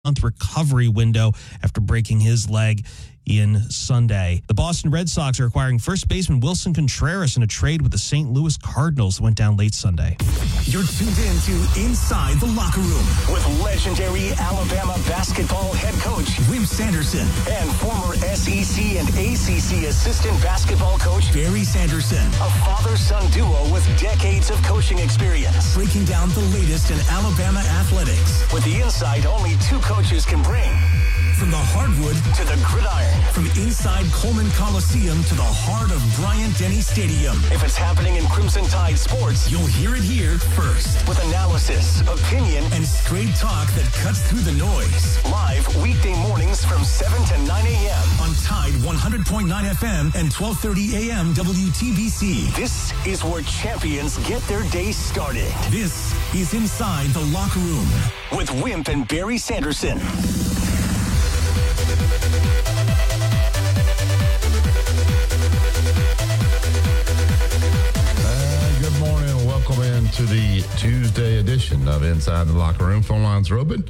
recovery window after breaking his leg in Sunday. The Boston Red Sox are acquiring first baseman Wilson Contreras in a trade with the St. Louis Cardinals that went down late Sunday. You're tuned in to Inside the Locker Room with legendary Alabama basketball head coach Wimp Sanderson and former SEC and ACC assistant basketball coach Barry Sanderson. A father-son duo with decades of coaching experience. Breaking down the latest in Alabama athletics with the insight only two coaches can bring. From the hardwood to the gridiron. From inside Coleman Coliseum to the heart of Bryant-Denny Stadium. If it's happening in Crimson Tide sports, you'll hear it here first. With analysis, opinion, and straight talk that cuts through the noise. Live weekday mornings from 7 to 9 a.m. on Tide 100.9 FM and 12:30 a.m. WTBC. This is where champions get their day started. This is Inside the Locker Room with Wimp and Barry Sanderson. Good morning and welcome into the Tuesday edition of Inside the Locker Room. Phone lines are open.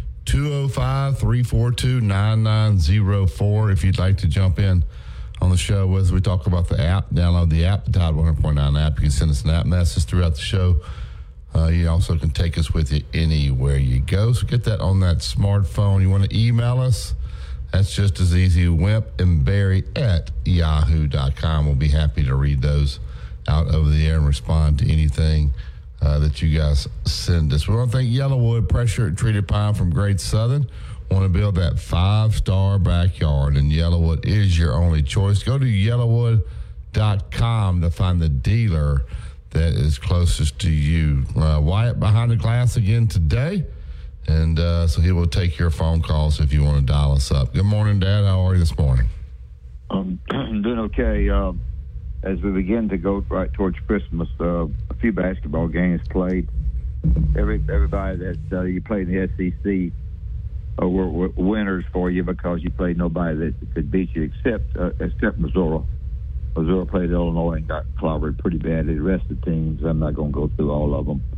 205-342-9904 if you'd like to jump in on the show as we talk about the app. Download the app, the Tide 100.9 app. You can send us an app message throughout the show. You also can take us with you anywhere you go. So get that on that smartphone. You want to email us? That's just as easy. Wimp and Barry at yahoo.com. We'll be happy to read those out over the air and respond to anything that you guys send us. We want to thank Yellowwood Pressure Treated Pine from Great Southern. Want to build that 5-star backyard, and Yellowwood is your only choice. Go to yellowwood.com to find the dealer that is closest to you. Wyatt behind the glass again today. And so he will take your phone calls if you want to dial us up. Good morning, Dad. How are you this morning? I'm doing okay. As we begin to go right towards Christmas, a few basketball games played. Everybody that you played in the SEC were winners for you because you played nobody that could beat you except Missouri. Missouri played Illinois and got clobbered pretty badly. The rest of the teams, I'm not going to go through all of them.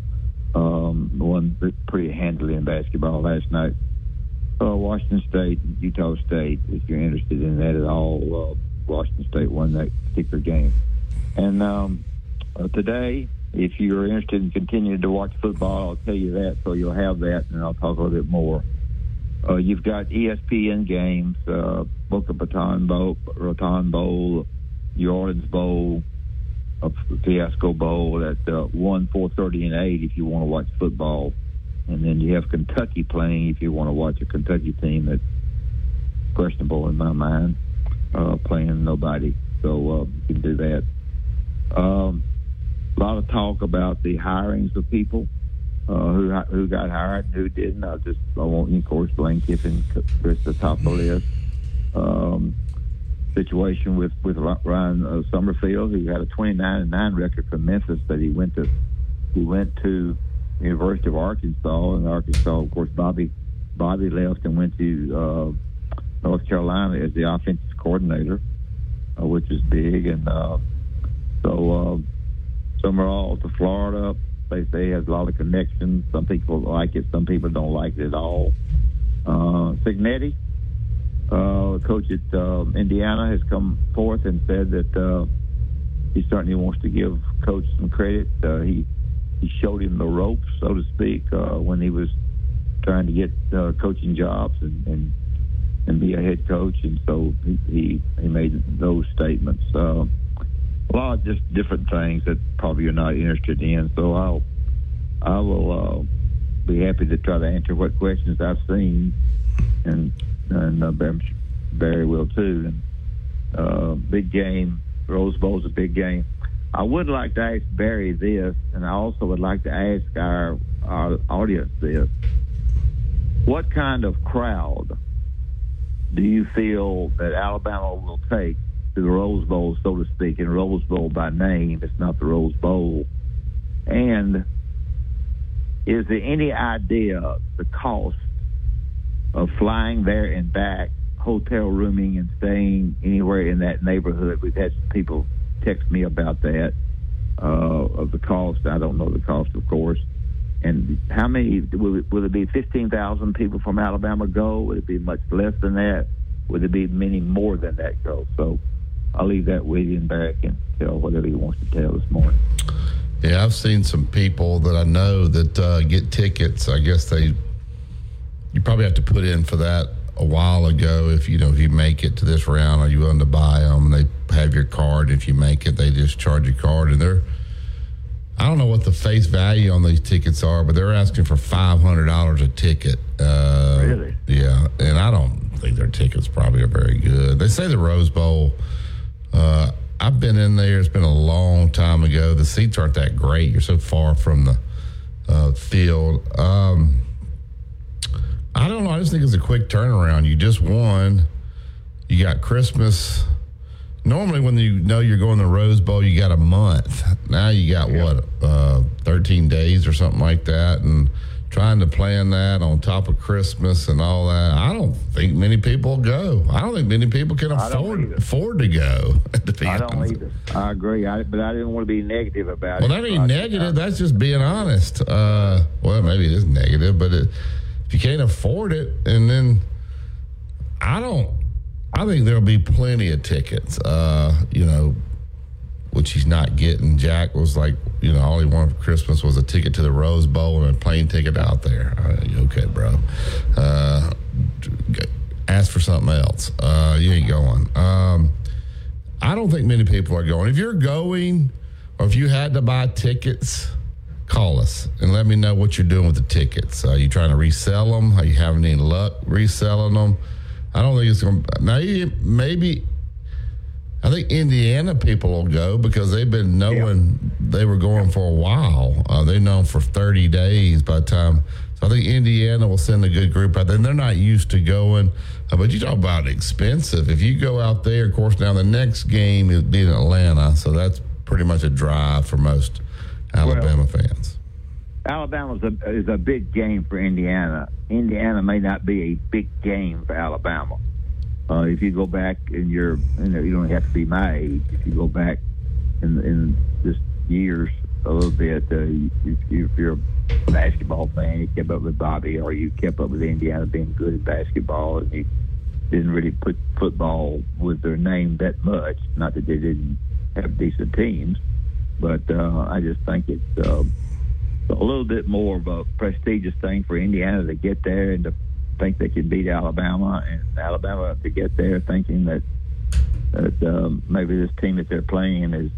Won pretty handily in basketball last night. Washington State, Utah State, if you're interested in that at all, Washington State won that particular game. And today, if you're interested in continuing to watch football, I'll tell you that, so you'll have that, and I'll talk a little bit more. You've got ESPN games, Boca Raton Bowl, New Orleans Bowl, Fiasco Bowl at 1, 4:30, and 8 if you want to watch football. And then you have Kentucky playing if you want to watch a Kentucky team that's questionable in my mind, playing nobody. So you can do that. A lot of talk about the hirings of people, who got hired and who didn't. I won't, of course, Lane Kiffin, Chris, the top of the list. Situation with Ryan Summerfield, who had a 29-9 record from Memphis that he went to University of Arkansas, and Arkansas, of course, Bobby left and went to North Carolina as the offensive coordinator, which is big, and so Summerall to Florida. They say he has a lot of connections. Some people like it, some people don't like it at all. Signetti, coach at Indiana, has come forth and said that he certainly wants to give Coach some credit. He showed him the ropes, so to speak, when he was trying to get coaching jobs and be a head coach, and so he made those statements. A lot of just different things that probably you're not interested in. So I will be happy to try to answer what questions I've seen, and Barry will too. And big game, Rose Bowl's a big game. I would like to ask Barry this, and I also would like to ask our audience this. What kind of crowd do you feel that Alabama will take to the Rose Bowl, so to speak, in Rose Bowl by name? It's not the Rose Bowl. And is there any idea the cost of flying there and back, hotel rooming and staying anywhere in that neighborhood? We've had some people text me about that, of the cost. I don't know the cost, of course. And how many will it be? 15,000 people from Alabama go? Would it be much less than that? Would it be many more than that go? So I'll leave that with you, and Barry can tell whatever he wants to tell this morning. Yeah, I've seen some people that I know that get tickets. I guess you probably have to put in for that a while ago. If you make it to this round, are you willing to buy them? And they have your card. If you make it, they just charge your card. And I don't know what the face value on these tickets are, but they're asking for $500 a ticket. Really? Yeah, and I don't think their tickets probably are very good. They say the Rose Bowl. I've been in there. It's been a long time ago. The seats aren't that great. You're so far from the field. I don't know. I just think it's a quick turnaround. You just won. You got Christmas. Normally, when you know you're going to the Rose Bowl, you got a month. Now you got, 13 days or something like that. And trying to plan that on top of Christmas and all that, I don't think many people go. I don't think many people can afford to go. I don't either. I agree. But I didn't want to be negative about it. Well, that ain't negative. That's just being honest. Well, maybe it is negative, but if you can't afford it, and then I think there'll be plenty of tickets, which he's not getting. Jack was like, all he wanted for Christmas was a ticket to the Rose Bowl and a plane ticket out there. Okay, bro. Ask for something else. You ain't going. I don't think many people are going. If you're going, or if you had to buy tickets, call us and let me know what you're doing with the tickets. Are you trying to resell them? Are you having any luck reselling them? I don't think it's going to. Maybe. I think Indiana people will go because they've been knowing they were going for a while. They've known for 30 days by the time. So I think Indiana will send a good group out there. And they're not used to going. But you talk about expensive. If you go out there, of course, now the next game is in Atlanta. So that's pretty much a drive for most Alabama fans. Alabama is a big game for Indiana. Indiana may not be a big game for Alabama. If you go back and you don't have to be my age. If you go back in just years a little bit, if you're a basketball fan, you kept up with Bobby, or you kept up with Indiana being good at basketball, and you didn't really put football with their name that much. Not that they didn't have decent teams, but I just think it's a little bit more of a prestigious thing for Indiana to get there and to think they can beat Alabama, and Alabama to get there thinking that maybe this team that they're playing is,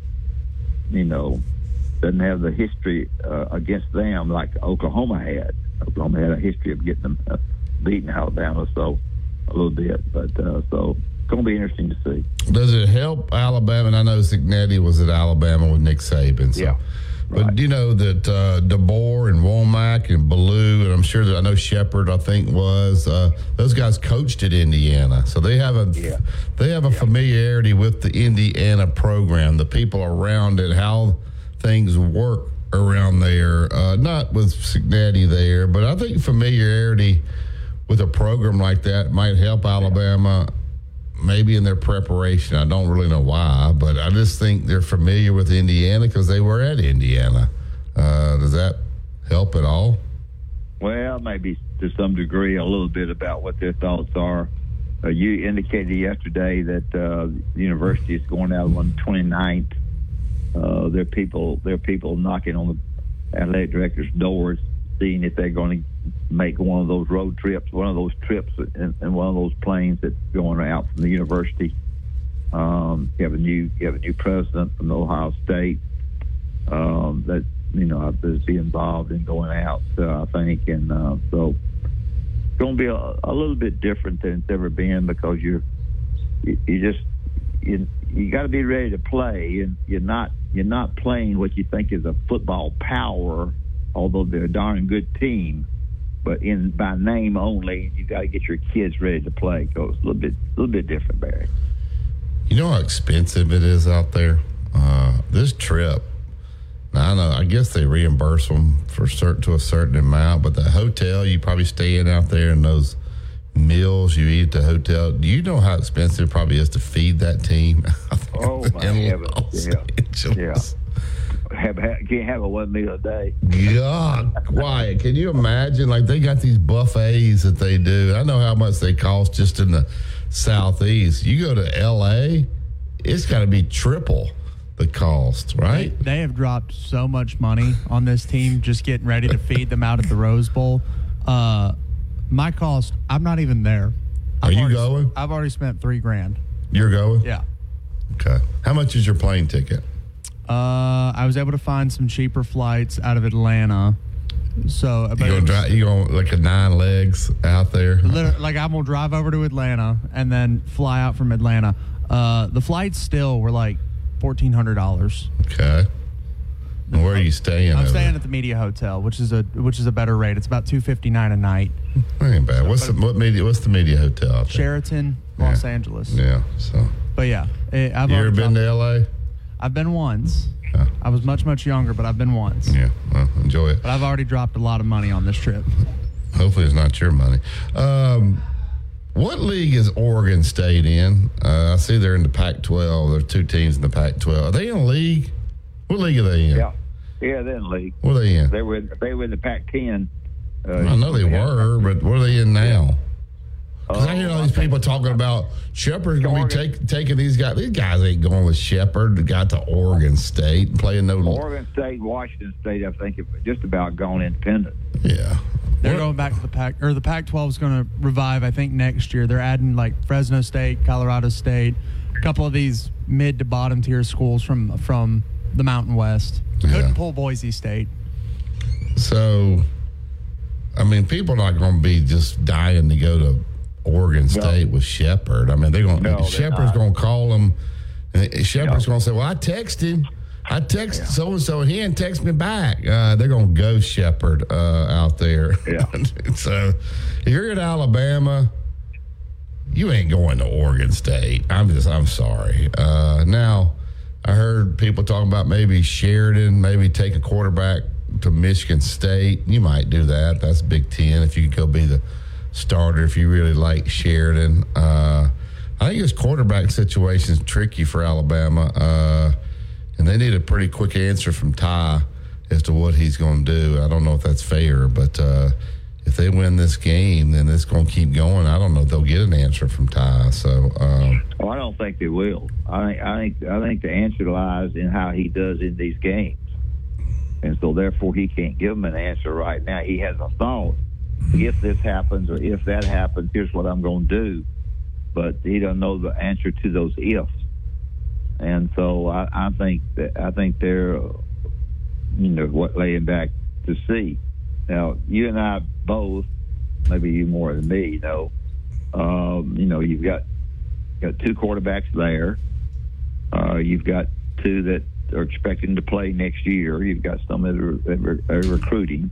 doesn't have the history against them like Oklahoma had. Oklahoma had a history of getting them beating Alabama, so a little bit, but so it's going to be interesting to see. Does it help Alabama? And I know Cignetti was at Alabama with Nick Saban, so. Yeah. But right. you know that DeBoer and Womack and Ballou, and I'm sure that I know Shepard, I think was those guys coached at Indiana, so they have a familiarity with the Indiana program, the people around it, how things work around there. Not with Cignetti there, but I think familiarity with a program like that might help Alabama. Maybe in their preparation. I don't really know why, but I just think they're familiar with Indiana because they were at Indiana. Does that help at all? Well, maybe to some degree, a little bit about what their thoughts are. You indicated yesterday that the university is going out on the 29th. There are people knocking on the athletic director's doors, seeing if they're going to make one of those road trips, one of those trips in one of those planes that's going out from the university. You have a new president from Ohio State that is be involved in going out. I think, and so it's going to be a little bit different than it's ever been because you got to be ready to play, and you're not playing what you think is a football power. Although they're a darn good team, but by name only, you got to get your kids ready to play. So it's a little bit different, Barry. You know how expensive it is out there. This trip. Now I guess they reimburse them to a certain amount, but the hotel you probably stay in out there and those meals you eat at the hotel. Do you know how expensive it probably is to feed that team? Oh my heavens! Yeah. can't have a 1 meal a day. God, quiet. Can you imagine? Like, they got these buffets that they do. I know how much they cost just in the Southeast. You go to L.A., it's got to be triple the cost, right? They have dropped so much money on this team just getting ready to feed them out at the Rose Bowl. My cost, I'm not even there. Are you going? I've already spent $3,000. You're going? Yeah. Okay. How much is your plane ticket? I was able to find some cheaper flights out of Atlanta. So You going like a 9 legs out there? Like, I'm gonna drive over to Atlanta and then fly out from Atlanta. The flights still were like $1,400. Okay. And where are you staying? I'm staying at the Media Hotel, which is a better rate. It's about $259 a night. That ain't bad. What's the Media Hotel out there? Sheraton, Los Angeles. Yeah. So. But yeah, I've You ever been to L.A.? I've been once. Yeah. I was much younger, but I've been once. Yeah. Well, enjoy it. But I've already dropped a lot of money on this trip. Hopefully, it's not your money. What league is Oregon State in? I see they're in the Pac-12. There are 2 teams in the Pac-12. Are they in a league? What league are they in? Yeah, they're in the league. What are they in? They were in the Pac-10. I know they were, but what are they in now? Because I hear all these people talking about Shepherd's going to be taking these guys. These guys ain't going with Shepherd. They got to Oregon State and playing no. Oregon State, Washington State, I think, have just about gone independent. Yeah. They're going back to the Pac-12 is going to revive, I think, next year. They're adding like Fresno State, Colorado State, a couple of these mid to bottom tier schools from the Mountain West. Couldn't pull Boise State. So, I mean, people are not going to be just dying to go to Oregon State with Shepherd. I mean, Shepherd's going to call them. Shepherd's going to say, well, I text him. I text so-and-so, and he didn't text me back. They're going to go Shepherd out there. Yeah. So, if you're in Alabama, you ain't going to Oregon State. I'm sorry. Now, I heard people talking about maybe Sheridan, maybe take a quarterback to Michigan State. You might do that. That's Big Ten if you could go be the starter if you really like Sheridan. I think this quarterback situation is tricky for Alabama, and they need a pretty quick answer from Ty as to what he's going to do. I don't know if that's fair, but if they win this game, then it's going to keep going. I don't know if they'll get an answer from Ty. So, I don't think they will. I think the answer lies in how he does in these games, and so therefore he can't give them an answer right now. He has a thought. If this happens or if that happens, here's what I'm going to do. But he doesn't know the answer to those ifs. And so I think they're, laying back to see. Now, you and I both, maybe you more than me, you've got 2 quarterbacks there. You've got 2 that are expecting to play next year. You've got some that are recruiting.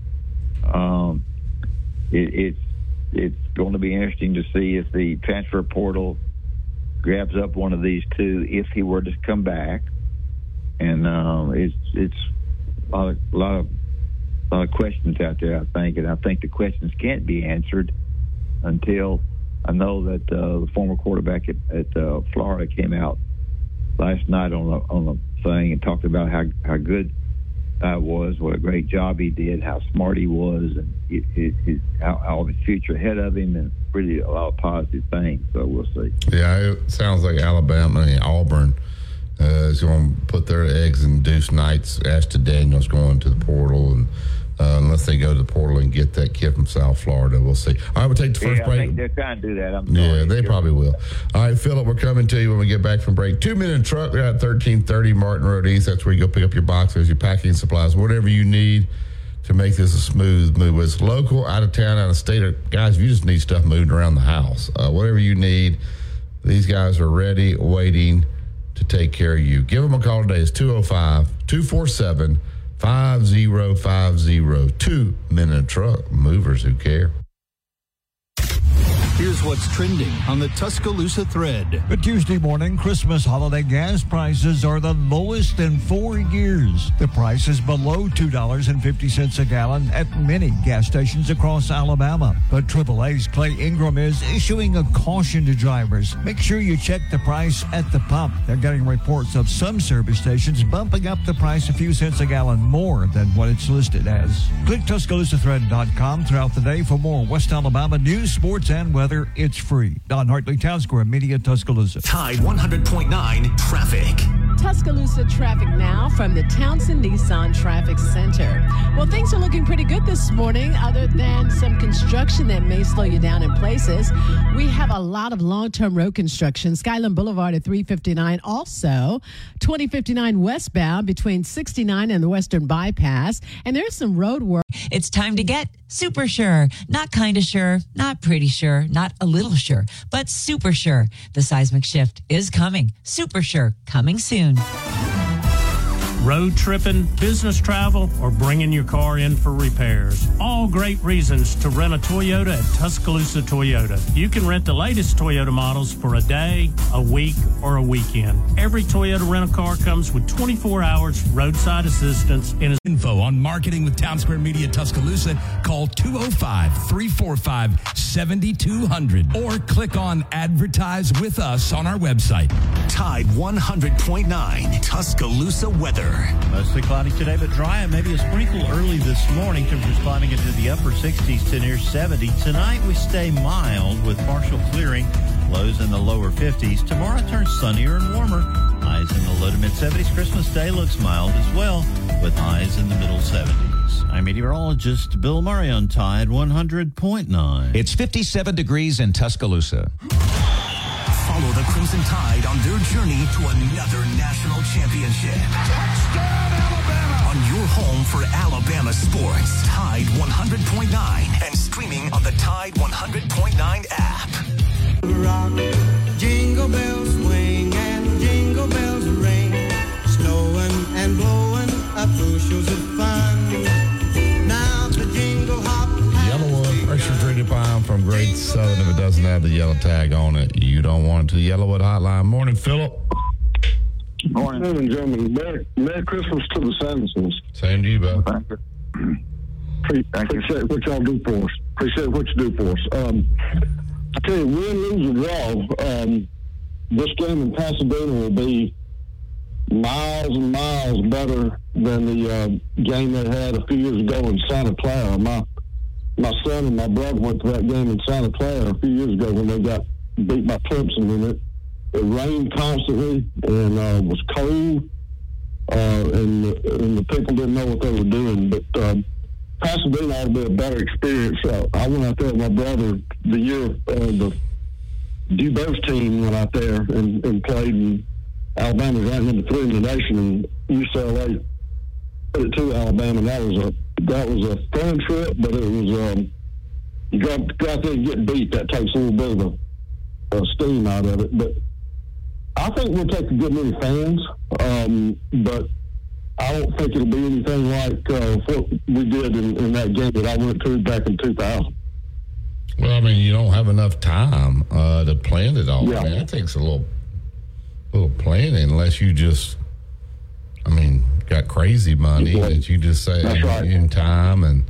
It's going to be interesting to see if the transfer portal grabs up one of these 2 if he were to come back, and it's a lot of questions out there, I think, and I think the questions can't be answered until I know that the former quarterback at Florida came out last night on the thing and talked about how good was, what a great job he did, how smart he was, and how the future ahead of him, and really a lot of positive things. So we'll see. Yeah, it sounds like Alabama and Auburn is going to put their eggs in Deuce Knight's. Ashton Daniels going to the portal, and unless they go to the portal and get that kid from South Florida, we'll see. All right, we'll take the first break. I think they're trying to do that. I'm sorry. Yeah, they probably will. All right, Philip, we're coming to you when we get back from break. 2-minute truck. We're at 1330 Martin Road East. That's where you go pick up your boxes, your packing supplies, whatever you need to make this a smooth move. It's local, out of town, out of state. Guys, if you just need stuff moved around the house, whatever you need, these guys are ready, waiting to take care of you. Give them a call today. It's 205-247-5050. 2-minute truck. Movers who care. Here's what's trending on the Tuscaloosa thread. A Tuesday morning, Christmas holiday gas prices are the lowest in 4 years. The price is below $2.50 a gallon at many gas stations across Alabama. But AAA's Clay Ingram is issuing a caution to drivers. Make sure you check the price at the pump. They're getting reports of some service stations bumping up the price a few cents a gallon more than what it's listed as. Click TuscaloosaThread.com throughout the day for more West Alabama news, sports, and weather. It's free. Don Hartley, Town Square Media, Tuscaloosa. Tide 100.9 traffic. Tuscaloosa traffic now from the Townsend Nissan Traffic Center. Well, things are looking pretty good this morning, other than some construction that may slow you down in places. We have a lot of long-term road construction. Skyland Boulevard at 359. Also, 2059 westbound between 69 and the Western Bypass. And there's some road work. It's time to get super sure. Not kind of sure, not pretty sure, not a little sure, but super sure. The seismic shift is coming. Super sure, coming soon. Road tripping, business travel, or bringing your car in for repairs. All great reasons to rent a Toyota at Tuscaloosa Toyota. You can rent the latest Toyota models for a day, a week, or a weekend. Every Toyota rental car comes with 24 hours roadside assistance. And Info on marketing with Town Square Media Tuscaloosa. Call 205-345-7200 or click on Advertise with Us on our website. Tide 100.9 Tuscaloosa weather. Mostly cloudy today, but dry and maybe a sprinkle early this morning. Temperatures climbing into the upper 60s to near 70. Tonight we stay mild with partial clearing. Lows in the lower 50s. Tomorrow it turns sunnier and warmer. Highs in the low to mid 70s. Christmas Day looks mild as well with highs in the middle 70s. I'm meteorologist Bill Murray on Tide 100.9. It's 57 degrees in Tuscaloosa. Follow the Crimson Tide on their journey to another national championship. Touchdown, Alabama! On your home for Alabama sports. Tide 100.9 and streaming on the Tide 100.9 app. Rock, jingle bells swing and jingle bells ring. Snowing and blowing up bushels of fun. Now the jingle hop. Yellowwood pressure treated pine from Great Southern. If it doesn't have the yellow tag on it, you don't want it to the Yellowwood hotline. Morning, Philip. Morning, gentlemen. Merry Christmas to the Sandersons. Same to you, bud. Thank you. Appreciate what y'all do for us. Appreciate what you do for us. I tell you, win, lose, or draw, this game in Pasadena will be miles and miles better than the game they had a few years ago in Santa Clara. My son and my brother went to that game in Santa Clara a few years ago when they got beat by Clemson, and it rained constantly and was cold, and the people didn't know what they were doing. But Pasadena ought to be a better experience. I went out there with my brother the year the DuBois team went out there and played, and Alabama was ranked number 3 in the nation, and UCLA put it to Alabama. And that was a fun trip, but it was you go out there and get beat. That takes a little bit of steam out of it. But I think we'll take a good many fans, but I don't think it'll be anything like what we did in that game that I went to back in 2000. Well, I mean, you don't have enough time to plan it all. Yeah. I mean, that takes a little planning, unless you just, got crazy money that you just say in time, and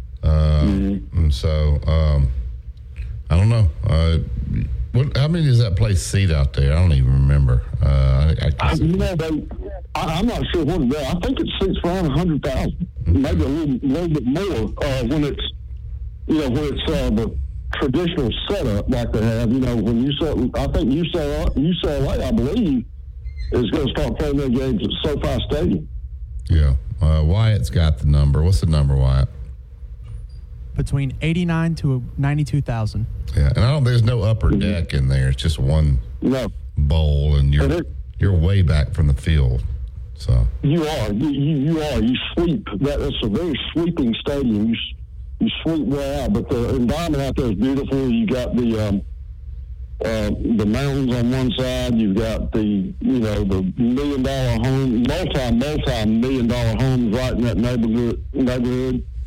and so I don't know. How many does that place seat out there? I don't even remember. I'm not sure what it is. I think it seats around 100,000, maybe a little bit more when it's the traditional setup like they have. When I think UCLA, I believe, is going to start playing their games at SoFi Stadium. Yeah, Wyatt's got the number. What's the number, Wyatt? Between 89 to 92,000. Yeah, and there's no upper deck in there. It's just one bowl, and you're way back from the field. So you are. You are. You sweep. That's a very sweeping stadium. You sweep way out, but the environment out there is beautiful. You got the mountains on one side. You've got the $1 million home, multi-million-dollar homes right in that neighborhood.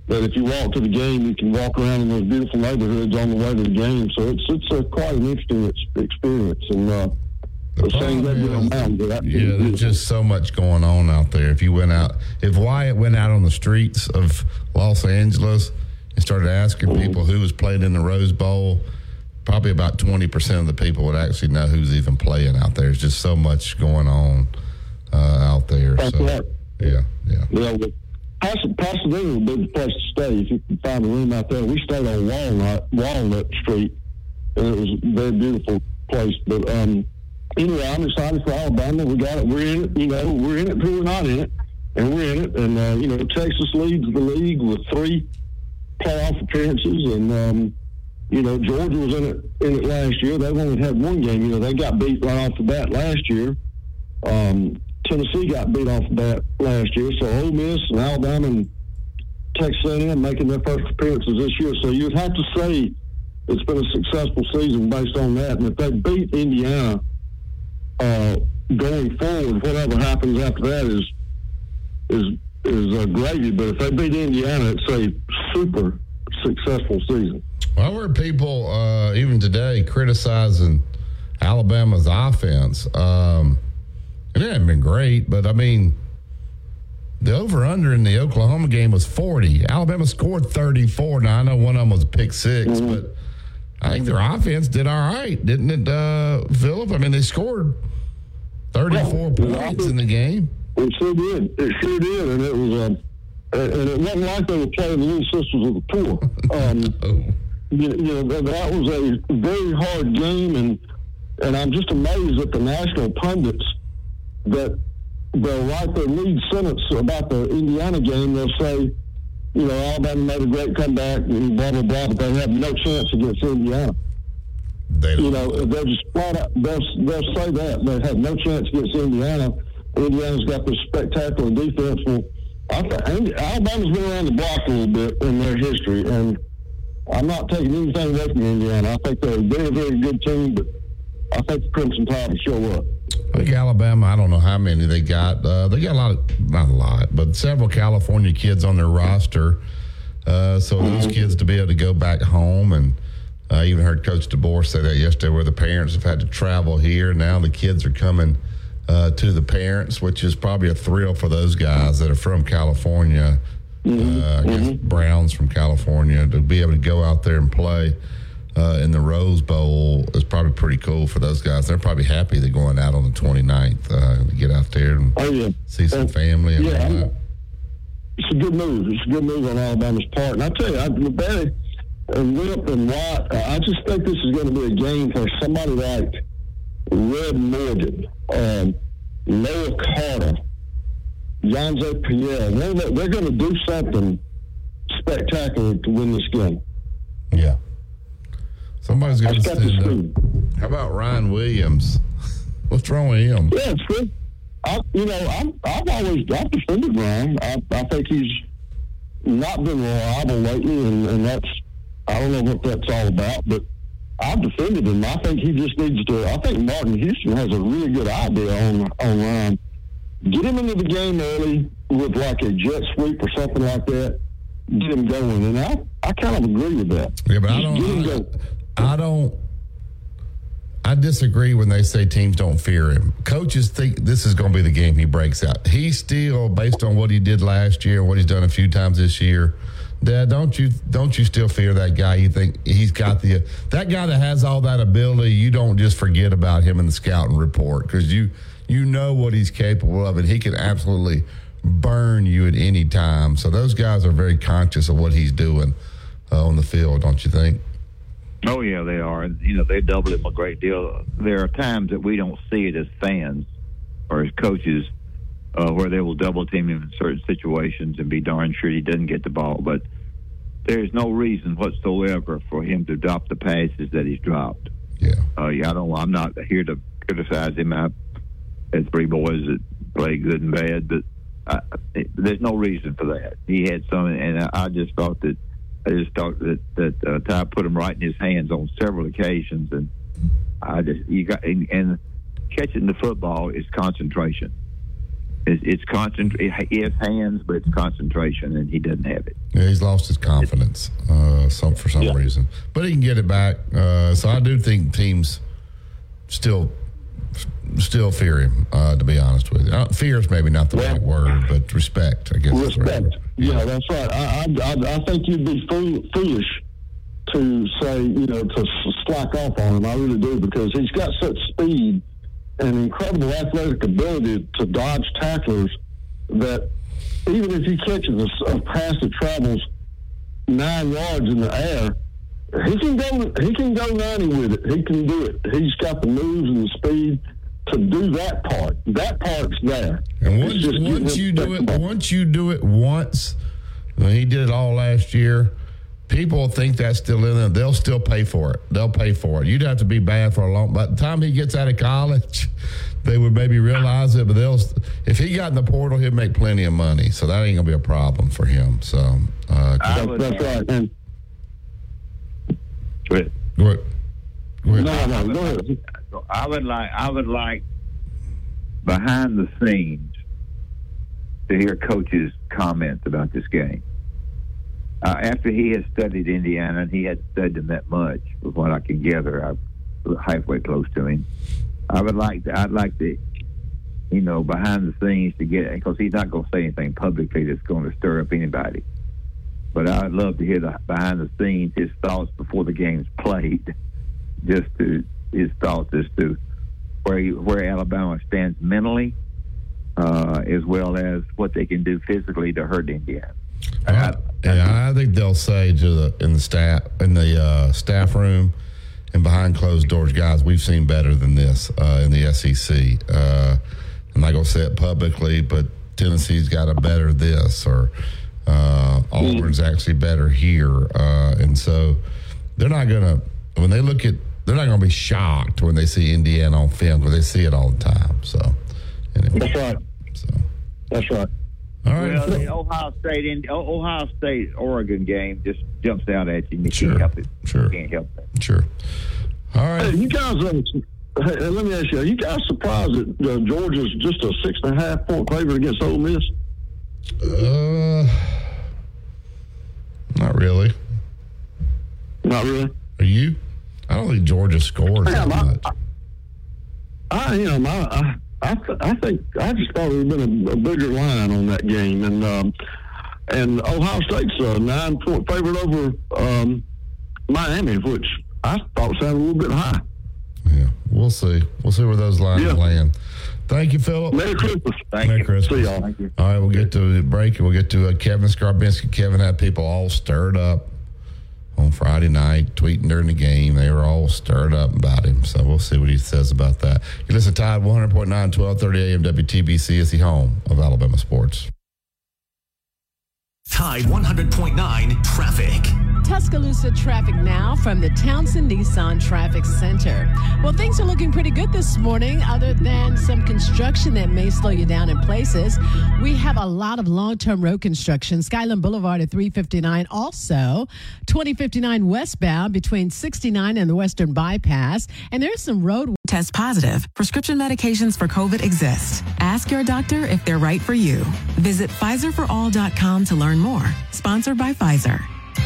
that if you walk to the game, you can walk around in those beautiful neighborhoods on the way to the game. So it's quite an interesting experience. And the same way we're around. There's just so much going on out there. If Wyatt went out on the streets of Los Angeles and started asking people who was playing in the Rose Bowl, probably about 20% of the people would actually know who's even playing out there. There's just so much going on out there. That's right. Yeah. But Pasadena would be the place to stay if you can find a room out there. We stayed on Walnut Street, and it was a very beautiful place. But anyway, I'm excited for Alabama. We got it. We're in it. We're in it until we're not in it, and we're in it. And Texas leads the league with 3 playoff appearances, and Georgia was in it last year. They've only had 1 game. They got beat right off the bat last year. Tennessee got beat off the bat last year. So Ole Miss and Alabama and Texas A&M making their first appearances this year. So you'd have to say it's been a successful season based on that. And if they beat Indiana going forward, whatever happens after that is gravy. But if they beat Indiana, it's a super successful season. Well, I heard people even today criticizing Alabama's offense. It hasn't been great, but I mean, the over-under in the Oklahoma game was 40. Alabama scored 34. Now, I know one of them was a pick 6, but I think their offense did all right, didn't it, Philip? I mean, they scored 34 points in the game. It sure did. And it was, and it wasn't like they were playing the Little Sisters of the Poor. That was a very hard game, and I'm just amazed at the national pundits that they'll write their lead sentence about the Indiana game. They'll say, Alabama made a great comeback and blah, blah, blah, but they have no chance against Indiana. They'll just flat out, they'll say that. They have no chance against Indiana. Indiana's got this spectacular defense. Well, Alabama's been around the block a little bit in their history, and I'm not taking anything away from Indiana. I think they're a very, very good team, but I think the Crimson Tide will show up. I think Alabama, I don't know how many they got. They got not a lot, but several California kids on their roster. So those kids to be able to go back home, and I even heard Coach DeBoer say that yesterday, where the parents have had to travel here. Now the kids are coming to the parents, which is probably a thrill for those guys that are from California. I guess Browns from California, to be able to go out there and play in the Rose Bowl is probably pretty cool for those guys. They're probably happy they're going out on the 29th to get out there and see some family. And all that. It's a good move. It's a good move on Alabama's part. And I tell you, Barry and Whip and Watt, I just think this is going to be a game for somebody like Red Morgan, Noah Carter, Yonze Pierre. They're going to do something spectacular to win this game. Yeah. Somebody's got to stand up. How about Ryan Williams? What's wrong with him? Yeah, it's good. I've defended Ryan. I think he's not been reliable lately, and that's, I don't know what that's all about, but I've defended him. I think he just needs to. I think Martin Houston has a really good idea on Ryan. Get him into the game early with like a jet sweep or something like that. Get him going, and I kind of agree with that. Yeah, but I disagree when they say teams don't fear him. Coaches think this is going to be the game he breaks out. He still, based on what he did last year, what he's done a few times this year, Dad, don't you still fear that guy? You think he's got that guy that has all that ability? You don't just forget about him in the scouting report, because you know what he's capable of, and he can absolutely burn you at any time. So those guys are very conscious of what he's doing on the field, don't you think? Oh, yeah, they are. They double him a great deal. There are times that we don't see it as fans or as coaches where they will double team him in certain situations and be darn sure he doesn't get the ball. But there's no reason whatsoever for him to drop the passes that he's dropped. Yeah. I'm not here to criticize him. I had 3 boys that play good and bad, but there's no reason for that. He had some, and I just thought that Ty put him right in his hands on several occasions, and catching the football is concentration. It's his hands, but it's concentration, and he doesn't have it. Yeah, he's lost his confidence for some reason, but he can get it back. So I do think teams still fear him. To be honest with you, fear is maybe not the right word, but respect, I guess. Respect. Yeah, that's right. I think you'd be foolish to say, to slack off on him. I really do, because he's got such speed and incredible athletic ability to dodge tacklers that even if he catches a pass that travels 9 yards in the air, he can go 90 with it. He can do it. He's got the moves and the speed to do that part. That part's there. And once you do it once, when he did it all last year, people think that's still in there. They'll still pay for it. They'll pay for it. You'd have to be bad for a long. By the time he gets out of college, they would maybe realize it. But if he got in the portal, he'd make plenty of money. So that ain't gonna be a problem for him. So that's right. And go ahead. Go ahead. No, go ahead. I would like behind the scenes to hear coaches' comments about this game. After he has studied Indiana, and he hadn't studied them that much, with what I can gather, I'm halfway close to him. I'd like to, behind the scenes to get, because he's not going to say anything publicly that's going to stir up anybody. But I'd love to hear the behind the scenes, his thoughts before the game's played, his thoughts as to where Alabama stands mentally, as well as what they can do physically to hurt Indiana. I think they'll say in the staff room and behind closed doors, guys, we've seen better than this in the SEC. I'm not going to say it publicly, but Tennessee's got a better this, or Auburn's actually better here, and so they're not going to. When they look at, they're not going to be shocked when they see Indiana on film, because they see it all the time. So anyway. That's right. That's right. All right. Well, the Ohio State Oregon game just jumps out at you, and you can't help it. Sure. You can't help it. Sure. All right. Hey, you guys, let me ask you: are you guys surprised that Georgia's just a 6.5 point favorite against Ole Miss? Not really. Not really. Are you? I don't think Georgia scores that much. I think I just thought it would have been a bigger line on that game, and Ohio State's a 9-point favorite over Miami, which I thought sounded a little bit high. Yeah, we'll see. We'll see where those lines land. Thank you, Philip. Merry Christmas. Merry Christmas. See y'all. Thank you. All right, we'll get to the break, and we'll get to Kevin Skarbinski. Kevin had people all stirred up on Friday night, tweeting during the game. They were all stirred up about him, so we'll see what he says about that. You listen to Tide 100.9, 1230 AM WTBC is the home of Alabama sports. Tide 100.9 traffic. Tuscaloosa traffic now from the Townsend Nissan Traffic Center. Well, things are looking pretty good this morning, other than some construction that may slow you down in places. We have a lot of long-term road construction. Skyland Boulevard at 359. Also, 2059 westbound between 69 and the Western Bypass. And there's some road. Test positive. Prescription medications for COVID exist. Ask your doctor if they're right for you. Visit PfizerForAll.com to learn more. Sponsored by Pfizer.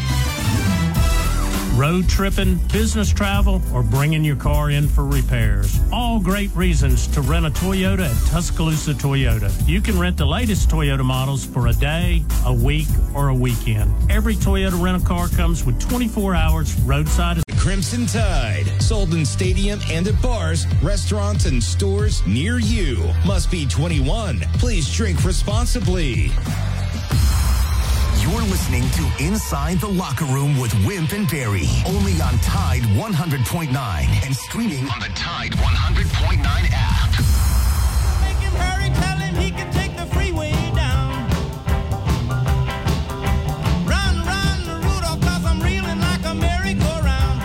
Road tripping, business travel, or bringing your car in for repairs. All great reasons to rent a Toyota at Tuscaloosa Toyota. You can rent the latest Toyota models for a day, a week, or a weekend. Every Toyota rental car comes with 24 hours roadside. Crimson Tide, sold in stadium and at bars, restaurants, and stores near you. Must be 21. Please drink responsibly. You're listening to Inside the Locker Room with Wimp and Barry, only on Tide 100.9 and streaming on the Tide 100.9 app. Make him hurry, tell him he can take the freeway down. Run, Rudolph, 'cause I'm reeling like a merry-go-round.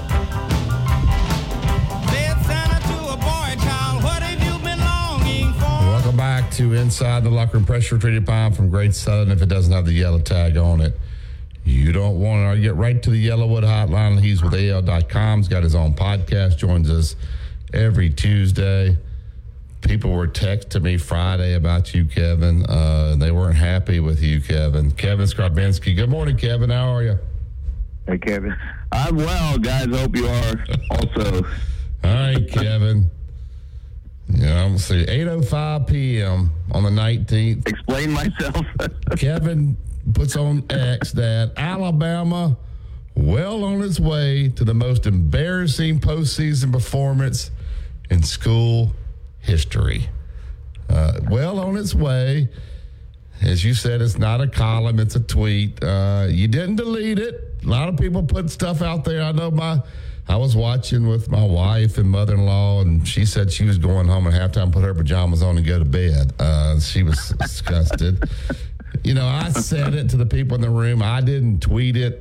Said Santa to a boy child, what have you been longing for? Welcome back to Inside the Locker Room. Pressure treated pine from Great Southern. If it doesn't have the yellow tag on it, you don't want it. Or get right to the Yellowwood hotline. He's with AL.com. He's got his own podcast. Joins us every Tuesday. people were texting me Friday about you, Kevin. They weren't happy with you, Kevin. Kevin Skarbinski. Good morning, Kevin. How are you? Hey, Kevin. I'm well, guys. I hope you are also. All right, Kevin. Yeah, I'm going to see 8:05 p.m. on the 19th. Explain myself. Kevin puts on X that Alabama well on its way to the most embarrassing postseason performance in school history. Well on its way. As you said, it's not a column, it's a tweet. You didn't delete it. A lot of people put stuff out there. I know I was watching with my wife and mother-in-law, and she said she was going home at halftime, put her pajamas on and go to bed. She was disgusted. I said it to the people in the room. I didn't tweet it.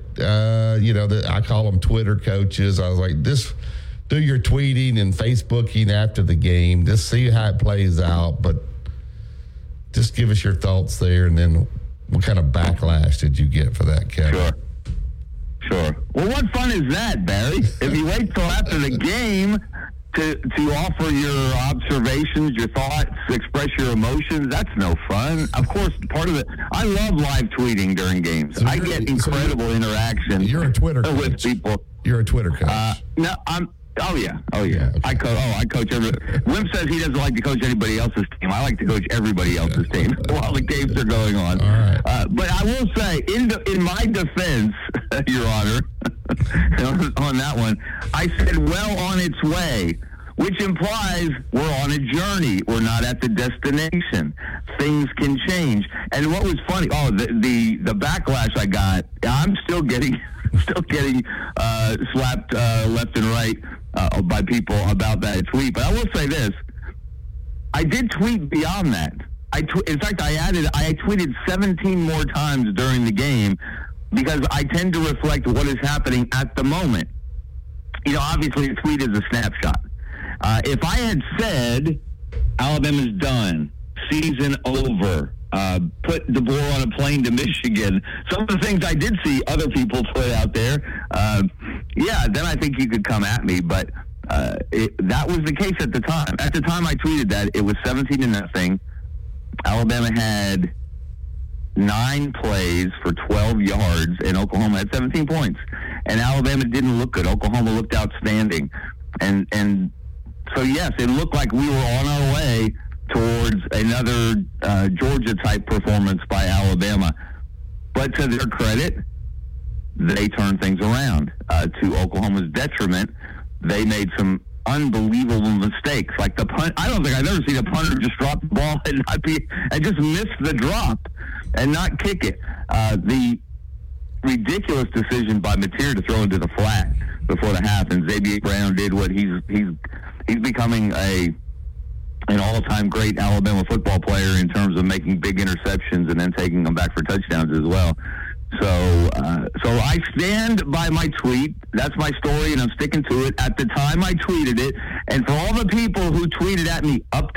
I call them Twitter coaches. I was like, do your tweeting and Facebooking after the game. Just see how it plays out. But just give us your thoughts there, and then what kind of backlash did you get for that, Kevin? Sure. Well, what fun is that, Barry? If you wait till after the game to offer your observations, your thoughts, express your emotions, that's no fun. Of course, part of it, I love live tweeting during games. I get incredible interaction. You're a Twitter coach. With people. You're a Twitter coach. No, I'm. Oh yeah. Okay. I coach every. Wimp says he doesn't like to coach anybody else's team. I like to coach everybody else's team while the games are going on. All right. But I will say, in my defense, Your Honor, on that one, I said well on its way, which implies we're on a journey. We're not at the destination. Things can change. And what was funny? Oh, the backlash I got. I'm still getting slapped left and right by people about that tweet. But I will say this: I did tweet beyond that. In fact, I tweeted 17 more times during the game because I tend to reflect what is happening at the moment. Obviously, a tweet is a snapshot. If I had said Alabama's done, season over, put DeBoer on a plane to Michigan, some of the things I did see other people put out there, then I think you could come at me. But that was the case at the time. At the time I tweeted that, it was 17-0. Alabama had 9 plays for 12 yards, and Oklahoma had 17 points. And Alabama didn't look good. Oklahoma looked outstanding. And so, yes, it looked like we were on our way towards another Georgia-type performance by Alabama. But to their credit, they turned things around. To Oklahoma's detriment, they made some unbelievable mistakes. Like the punt, I don't think I've ever seen a punter just drop the ball and just miss the drop and not kick it. The ridiculous decision by Mateer to throw into the flat before the half, and Xavier Brown did what he's becoming an all-time great Alabama football player in terms of making big interceptions and then taking them back for touchdowns as well. So I stand by my tweet. That's my story, and I'm sticking to it. At the time I tweeted it, and for all the people who tweeted at me, update ?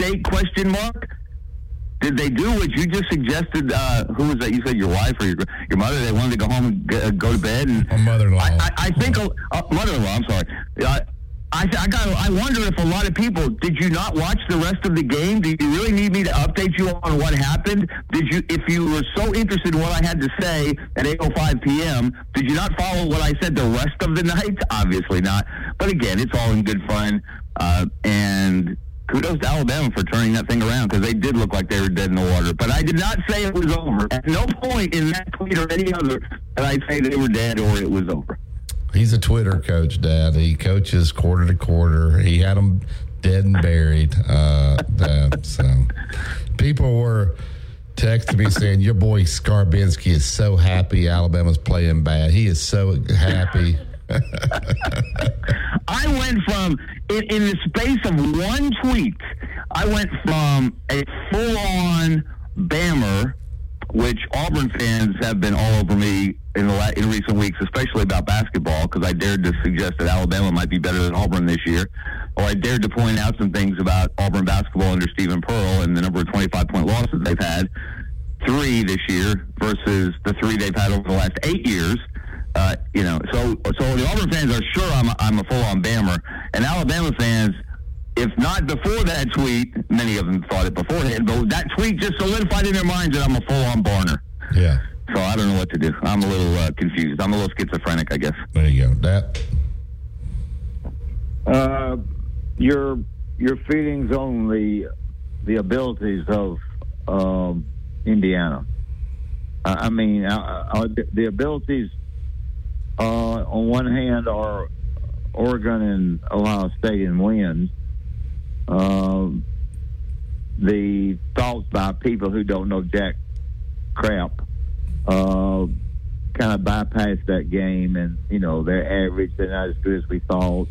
Did they do what you just suggested? Who was that? You said your wife or your mother? They wanted to go home and go to bed. And my mother-in-law. I think mother-in-law. I'm sorry. I wonder if a lot of people, did you not watch the rest of the game? Do you really need me to update you on what happened? If you were so interested in what I had to say at 8:05 p.m., did you not follow what I said the rest of the night? Obviously not. But again, it's all in good fun. And kudos to Alabama for turning that thing around, because they did look like they were dead in the water. But I did not say it was over. At no point in that tweet or any other did I say they were dead or it was over. He's a Twitter coach, Dad. He coaches quarter to quarter. He had them dead and buried. So people were texting me saying, your boy Skarbinski is so happy Alabama's playing bad. He is so happy. I went from, in the space of one tweet, I went from a full-on Bammer, which Auburn fans have been all over me in recent weeks, especially about basketball, because I dared to suggest that Alabama might be better than Auburn this year, or I dared to point out some things about Auburn basketball under Stephen Pearl and the number of 25-point losses they've had, 3 this year versus the 3 they've had over the last 8 years. So the Auburn fans are sure I'm a full-on Bammer, and Alabama fans, if not before that tweet, many of them thought it beforehand, but that tweet just solidified in their minds that I'm a full-on Barner. Yeah. So I don't know what to do. I'm a little confused. I'm a little schizophrenic, I guess. There you go. That. Your feelings on the abilities of Indiana. I mean, the abilities on one hand are Oregon and Ohio State in wins. The thoughts by people who don't know jack crap kind of bypass that game, and they're average. They're not as good as we thought.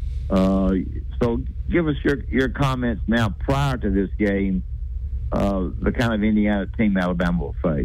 So give us your comments now prior to this game, the kind of Indiana team Alabama will face.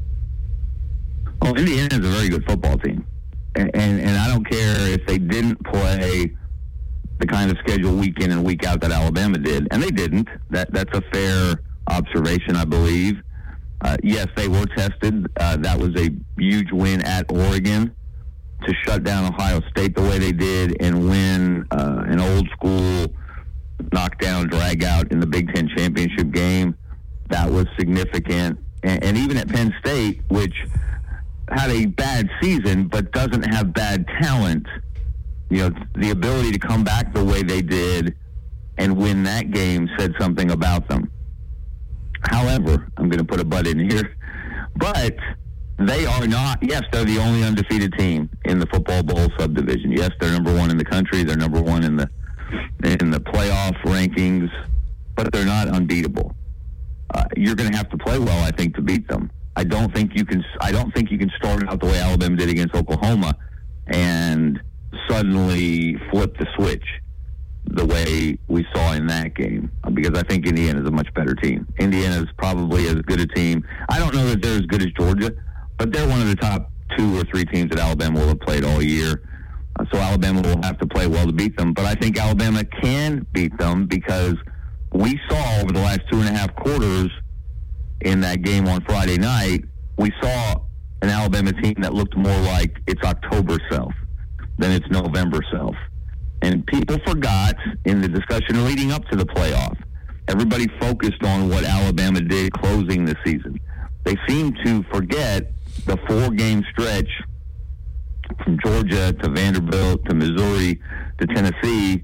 Well, Indiana is a very good football team. And I don't care if they didn't play the kind of schedule week in and week out that Alabama did. And they didn't. That's a fair observation, I believe. Yes, they were tested. That was a huge win at Oregon. To shut down Ohio State the way they did and win an old school knockdown drag out in the Big Ten championship game, that was significant. And even at Penn State, which had a bad season but doesn't have bad talent, the ability to come back the way they did and win that game said something about them. However, I'm going to put a but in here, but they are not. Yes, they're the only undefeated team in the Football Bowl subdivision. Yes, they're number one in the country. They're number one in the playoff rankings, but they're not unbeatable. You're going to have to play well, I think, to beat them. I don't think you can start out the way Alabama did against Oklahoma and suddenly flip the switch the way we saw in that game, because I think Indiana is a much better team. Indiana is probably as good a team. I don't know that they're as good as Georgia, but they're one of the top 2 or 3 teams that Alabama will have played all year. So Alabama will have to play well to beat them. But I think Alabama can beat them because we saw over the last 2.5 quarters in that game on Friday night, we saw an Alabama team that looked more like its October self than its November self. And people forgot in the discussion leading up to the playoff. Everybody focused on what Alabama did closing the season. They seem to forget the 4-game stretch from Georgia to Vanderbilt to Missouri to Tennessee,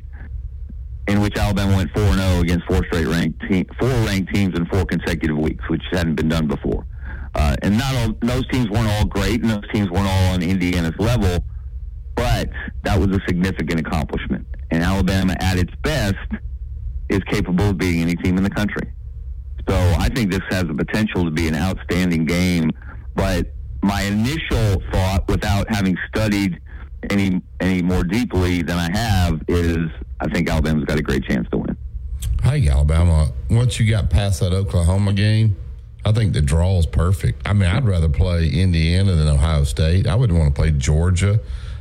in which Alabama went 4-0 against 4 ranked teams in 4 consecutive weeks, which hadn't been done before. And not all those teams weren't all great, and those teams weren't all on Indiana's level, but that was a significant accomplishment. And Alabama, at its best, is capable of beating any team in the country. So I think this has the potential to be an outstanding game. But my initial thought, without having studied any more deeply than I have, is I think Alabama's got a great chance to win. I think Alabama, once you got past that Oklahoma game, I think the draw is perfect. I mean, I'd rather play Indiana than Ohio State. I wouldn't want to play Georgia.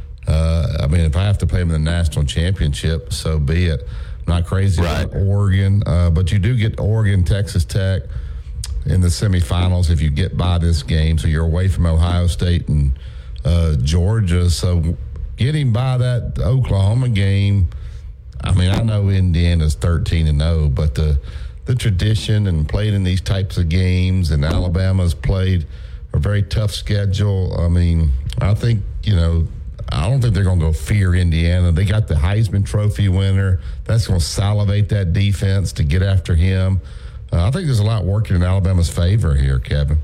I mean, if I have to play them in the national championship, so be it. I'm not crazy about Oregon, but you do get Oregon, Texas Tech in the semifinals if you get by this game. So you're away from Ohio State and Georgia. So getting by that Oklahoma game, I mean, I know Indiana's 13-0, but the tradition and playing in these types of games, and Alabama's played a very tough schedule. I mean, I think, I don't think they're going to go fear Indiana. They got the Heisman Trophy winner. That's going to salivate that defense to get after him. I think there's a lot working in Alabama's favor here, Kevin.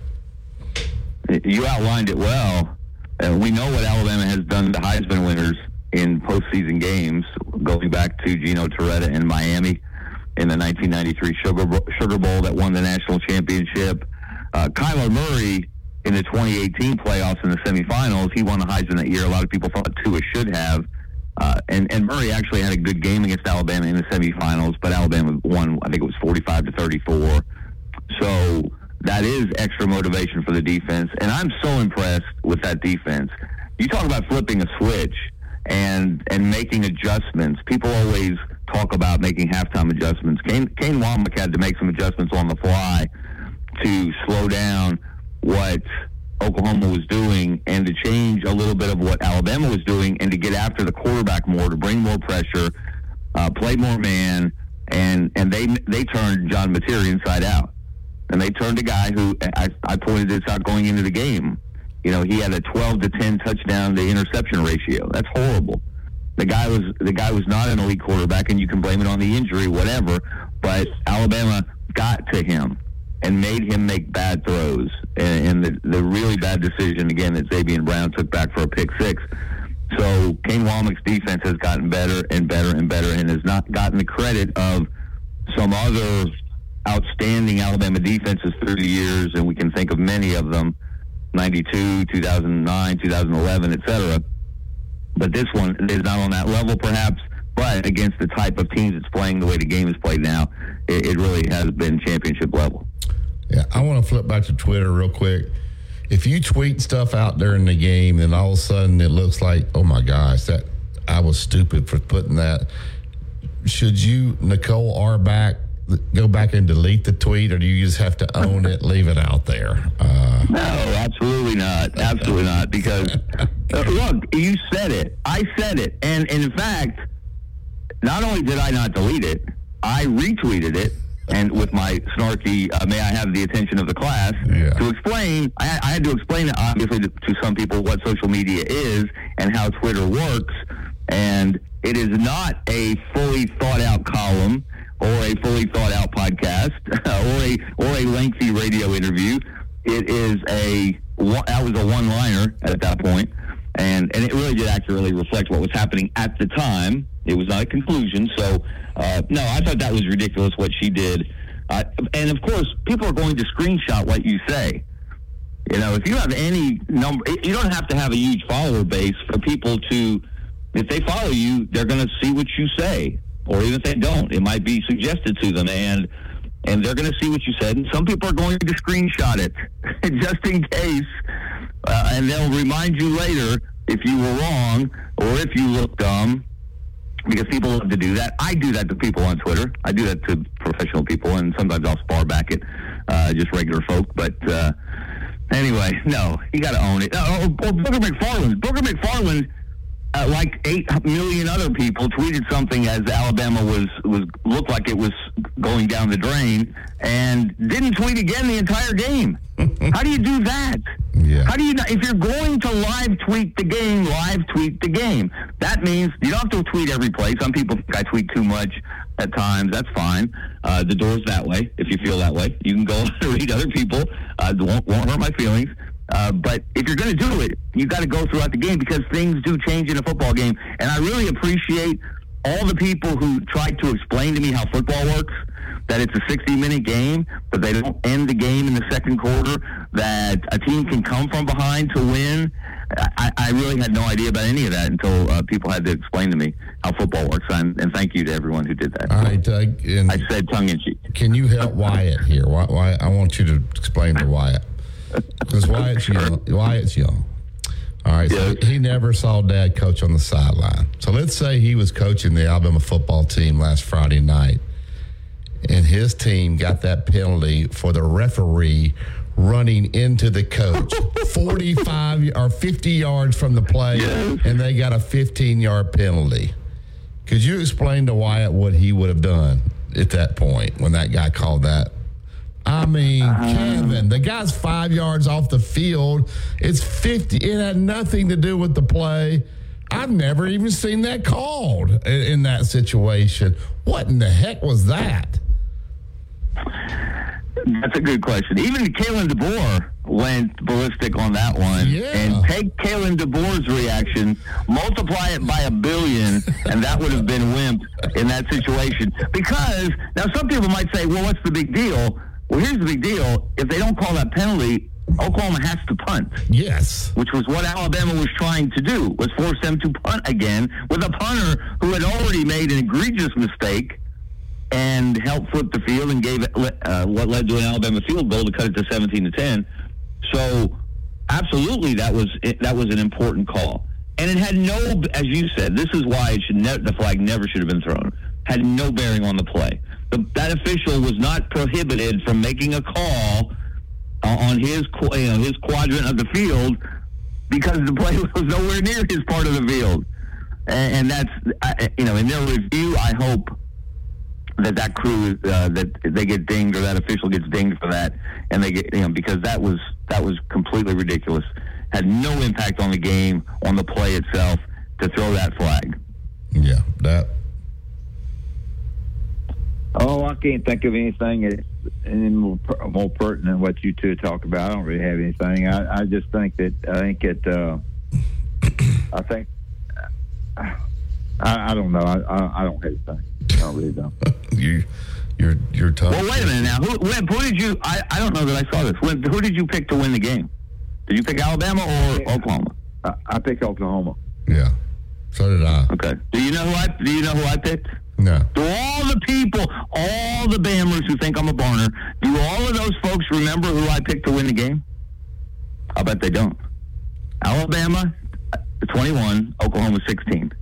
You outlined it well. We know what Alabama has done to Heisman winners in postseason games, going back to Gino Torretta in Miami in the 1993 Sugar Bowl that won the national championship. Kyler Murray in the 2018 playoffs in the semifinals, he won the Heisman that year. A lot of people thought Tua should have. And Murray actually had a good game against Alabama in the semifinals, but Alabama won, I think it was 45-34. So that is extra motivation for the defense. And I'm so impressed with that defense. You talk about flipping a switch and making adjustments. People always talk about making halftime adjustments. Kane Wommack had to make some adjustments on the fly to slow down what Oklahoma was doing and to change a little bit of what Alabama was doing and to get after the quarterback more, to bring more pressure, play more man, and they turned John Materi inside out. And they turned a guy who, I pointed this out going into the game. You know, he had a 12-10 touchdown to interception ratio. That's horrible. The guy was not an elite quarterback, and you can blame it on the injury, whatever. But Alabama got to him and made him make bad throws. And the really bad decision, again, that Xavier Brown took back for a pick six. So Kane Womack's defense has gotten better and better and better, and has not gotten the credit of some other outstanding Alabama defenses through the years, and we can think of many of them, 92, 2009, 2011, etc. But this one is not on that level, perhaps, but against the type of teams it's playing, the way the game is played now, it really has been championship level. Yeah, I want to flip back to Twitter real quick. If you tweet stuff out during the game, then all of a sudden it looks like, oh my gosh, that I was stupid for putting that. Should you, Nicole Auerbach, go back and delete the tweet, or do you just have to own it, leave it out there? No, absolutely not. Absolutely not. Because, look, you said it. I said it. And in fact, not only did I not delete it, I retweeted it. And with my snarky, may I have the attention of the class, to explain, I had to explain, obviously, to some people what social media is and how Twitter works. And it is not a fully thought-out column or a fully thought-out podcast or a lengthy radio interview. It is that was a one-liner at that point, and it really did accurately reflect what was happening at the time. It was not a conclusion. So, no, I thought that was ridiculous what she did. And, of course, people are going to screenshot what you say. You know, if you have any number, you don't have to have a huge follower base for people to, if they follow you, they're going to see what you say. Or even if they don't, it might be suggested to them, and they're going to see what you said. And some people are going to screenshot it just in case, and they'll remind you later if you were wrong or if you look dumb, because people love to do that. I do that to people on Twitter. I do that to professional people, and sometimes I'll spar back at just regular folk. But anyway, no, you got to own it. Or Booger McFarland. Booger McFarland, like 8 million other people, tweeted something as Alabama was looked like it was going down the drain, and didn't tweet again the entire game. How do you do that? Yeah. How do you not? If you're going to live tweet the game, live tweet the game. That means you don't have to tweet every play. Some people think I tweet too much at times. That's fine. The door's that way. If you feel that way, you can go and read other people. Won't hurt my feelings. But if you're going to do it, you got to go throughout the game, because things do change in a football game. And I really appreciate all the people who tried to explain to me how football works, that it's a 60-minute game, but they don't end the game in the second quarter, that a team can come from behind to win. I really had no idea about any of that until people had to explain to me how football works. And thank you to everyone who did that. All right, Doug. I said tongue-in-cheek. Can you help Wyatt here? Why, I want you to explain to Wyatt. Because Wyatt's young. All right, so he never saw Dad coach on the sideline. So let's say he was coaching the Alabama football team last Friday night, and his team got that penalty for the referee running into the coach 45 or 50 yards from the play, and they got a 15-yard penalty. Could you explain to Wyatt what he would have done at that point when that guy called that? I mean, Kevin, the guy's 5 yards off the field. It's 50. It had nothing to do with the play. I've never even seen that called in that situation. What in the heck was that? That's a good question. Even Kalen DeBoer went ballistic on that one. Yeah. And take Kalen DeBoer's reaction, multiply it by 1 billion, and that would have been wimp in that situation. Because, now some people might say, well, what's the big deal? Well, here's the big deal. If they don't call that penalty, Oklahoma has to punt. Yes. Which was what Alabama was trying to do, was force them to punt again with a punter who had already made an egregious mistake and helped flip the field and gave it what led to an Alabama field goal to cut it to 17-10. So, absolutely, that was an important call. And it had no, as you said, this is why the flag never should have been thrown. Had no bearing on the play. That official was not prohibited from making a call on his quadrant of the field, because the play was nowhere near his part of the field. And that's, in their review, I hope that crew that they get dinged or that official gets dinged for that, and they get because that was completely ridiculous. Had no impact on the game, on the play itself, to throw that flag. Yeah, that. Oh, I can't think of anything any more pertinent than what you two talk about. I don't really have anything. I just think that I don't know. I don't have anything. I really don't. You're tough. Well, wait a minute now. Who did you? I don't know that I saw this. Who did you pick to win the game? Did you pick Alabama or Oklahoma? I picked Oklahoma. Yeah, so did I. Okay. Do you know who I picked? No. Do all the people, all the Bammers who think I'm a Barner, do all of those folks remember who I picked to win the game? I bet they don't. Alabama, 21, Oklahoma 16.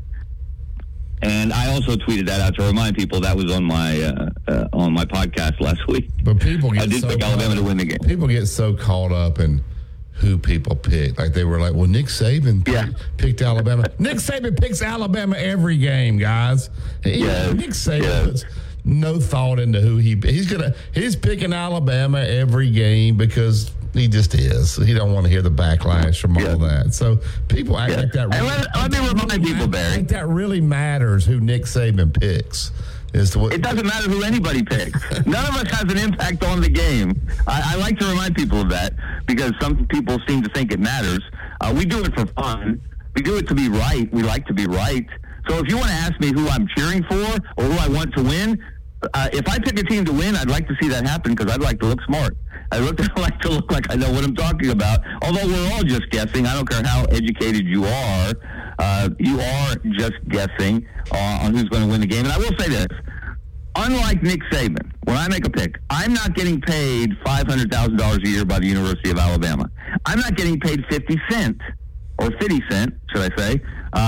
And I also tweeted that out to remind people that was on my podcast last week. But people get I did pick Alabama to win the game. People get so caught up in who people pick. Like they were like, well, Nick Saban picked Alabama. Nick Saban picks Alabama every game, guys. Nick Saban has no thought into who he's picking Alabama every game because he just is. He don't want to hear the backlash from all that. So people act like that. Really, let me remind people, Barry. Like that really matters who Nick Saban picks. It doesn't matter who anybody picks. None of us has an impact on the game. I like to remind people of that because some people seem to think it matters. We do it for fun. We do it to be right. We like to be right. So if you want to ask me who I'm cheering for or who I want to win, if I pick a team to win, I'd like to see that happen because I'd like to look smart. I like to look like I know what I'm talking about. Although we're all just guessing. I don't care how educated you are. You are just guessing on who's going to win the game. And I will say this. Unlike Nick Saban, when I make a pick, I'm not getting paid $500,000 a year by the University of Alabama. I'm not getting paid 50 cents, or 50 cents, should I say,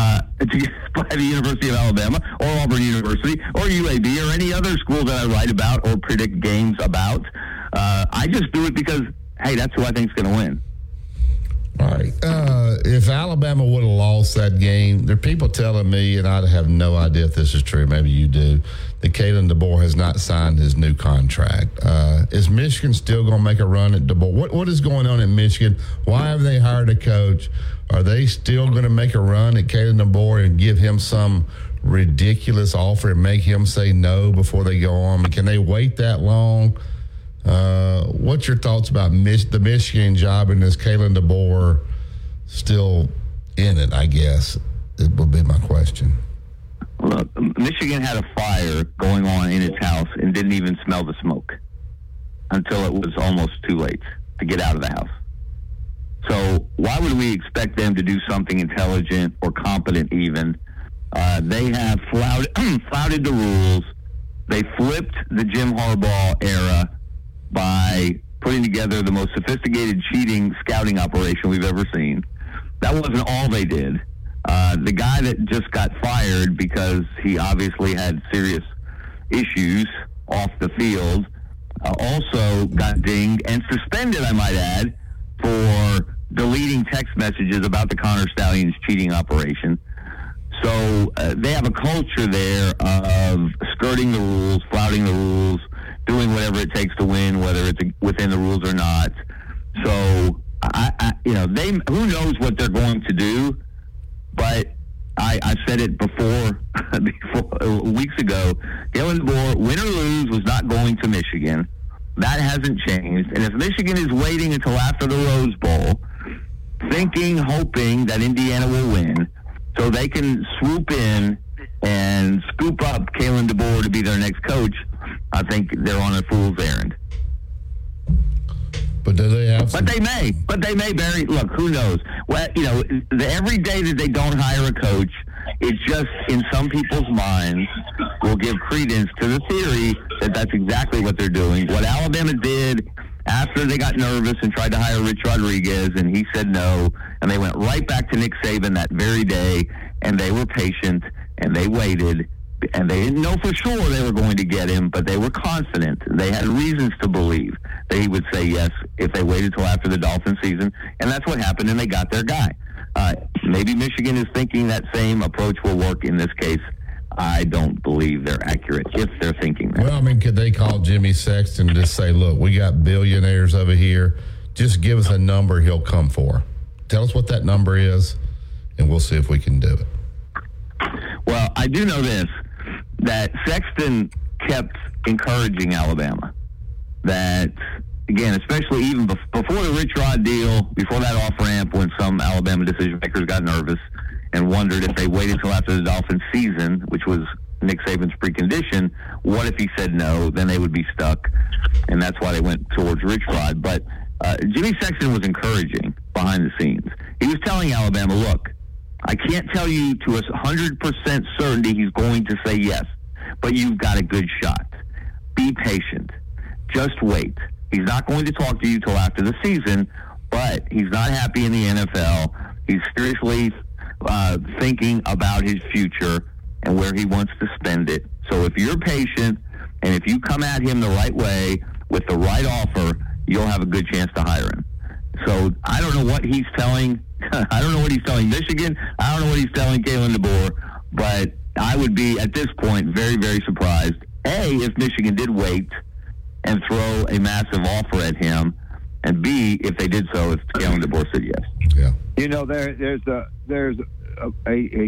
by the University of Alabama or Auburn University or UAB or any other school that I write about or predict games about. I just do it because, hey, that's who I think is going to win. All right. If Alabama would have lost that game, there are people telling me, and I have no idea if this is true, maybe you do, that Kalen DeBoer has not signed his new contract. Is Michigan still going to make a run at DeBoer? What is going on in Michigan? Why have they hired a coach? Are they still going to make a run at Kalen DeBoer and give him some ridiculous offer and make him say no before they go on? Can they wait that long? What's your thoughts about the Michigan job, and is Kalen DeBoer still in it, I guess, it will be my question. Look, Michigan had a fire going on in its house and didn't even smell the smoke until it was almost too late to get out of the house. So why would we expect them to do something intelligent or competent even? They have flouted the rules. They flipped the Jim Harbaugh era by putting together the most sophisticated cheating scouting operation we've ever seen. That wasn't all they did. The guy that just got fired because he obviously had serious issues off the field also got dinged and suspended, I might add, for deleting text messages about the Connor Stallions cheating operation. So they have a culture there of skirting the rules, flouting the rules, doing whatever it takes to win, whether it's within the rules or not. So, who knows what they're going to do? But I said it before weeks ago. Kalen DeBoer, win or lose, was not going to Michigan. That hasn't changed. And if Michigan is waiting until after the Rose Bowl, hoping that Indiana will win, so they can swoop in and scoop up Kalen DeBoer to be their next coach, I think they're on a fool's errand. But do they have But they may, Barry. Look, who knows? Well, every day that they don't hire a coach, it's just in some people's minds will give credence to the theory that that's exactly what they're doing. What Alabama did after they got nervous and tried to hire Rich Rodriguez, and he said no, and they went right back to Nick Saban that very day, and they were patient, and they waited, and they didn't know for sure they were going to get him, but they were confident. They had reasons to believe that he would say yes if they waited till after the Dolphin season, and that's what happened, and they got their guy. Maybe Michigan is thinking that same approach will work in this case. I don't believe they're accurate if they're thinking that. Well, I mean, could they call Jimmy Sexton and just say, look, we got billionaires over here. Just give us a number he'll come for. Tell us what that number is, and we'll see if we can do it. Well, I do know this, that Sexton kept encouraging Alabama. That, again, especially even before the Rich Rod deal, before that off-ramp when some Alabama decision-makers got nervous and wondered if they waited till after the Dolphins season, which was Nick Saban's precondition, what if he said no? Then they would be stuck, and that's why they went towards Rich Rod. But Jimmy Sexton was encouraging behind the scenes. He was telling Alabama, look, I can't tell you to a 100% certainty he's going to say yes, but you've got a good shot. Be patient. Just wait. He's not going to talk to you till after the season, but he's not happy in the NFL. He's seriously thinking about his future and where he wants to spend it. So if you're patient and if you come at him the right way with the right offer, you'll have a good chance to hire him. So I don't know what he's telling. I don't know what he's telling Michigan. I don't know what he's telling Kalen DeBoer. But I would be, at this point, very, very surprised, A, if Michigan did wait and throw a massive offer at him, and B, if they did so, if Kalen DeBoer said yes. Yeah. You know, there's a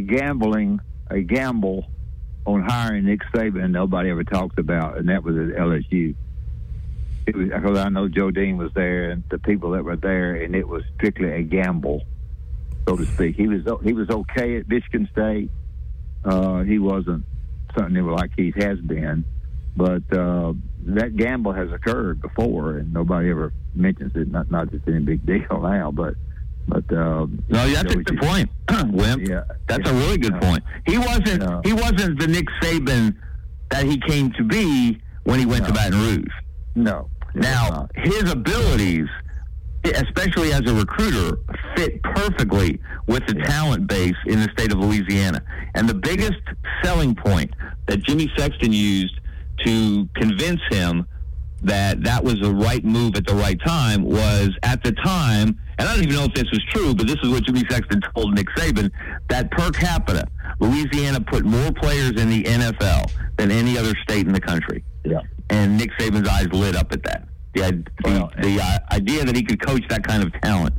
gamble on hiring Nick Saban nobody ever talks about, and that was at LSU. It was, because I know Joe Dean was there and the people that were there, and it was strictly a gamble, so to speak. He was okay at Michigan State. He wasn't something like he has been, but that gamble has occurred before, and nobody ever mentions it. Not just any big deal now, but no, that's a good point, Wimp. Yeah, that's a really good point. He wasn't the Nick Saban that he came to be when he went to Baton Rouge. No. Now, his abilities, especially as a recruiter, fit perfectly with the talent base in the state of Louisiana. And the biggest selling point that Jimmy Sexton used to convince him that was the right move at the right time was, at the time, and I don't even know if this was true, but this is what Jimmy Sexton told Nick Saban, that per capita, Louisiana put more players in the NFL than any other state in the country. Yeah. And Nick Saban's eyes lit up at that. The idea that he could coach that kind of talent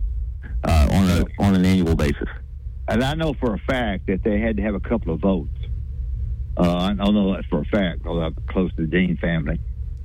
on an annual basis. And I know for a fact that they had to have a couple of votes. I know that for a fact, because I'm close to the Dean family.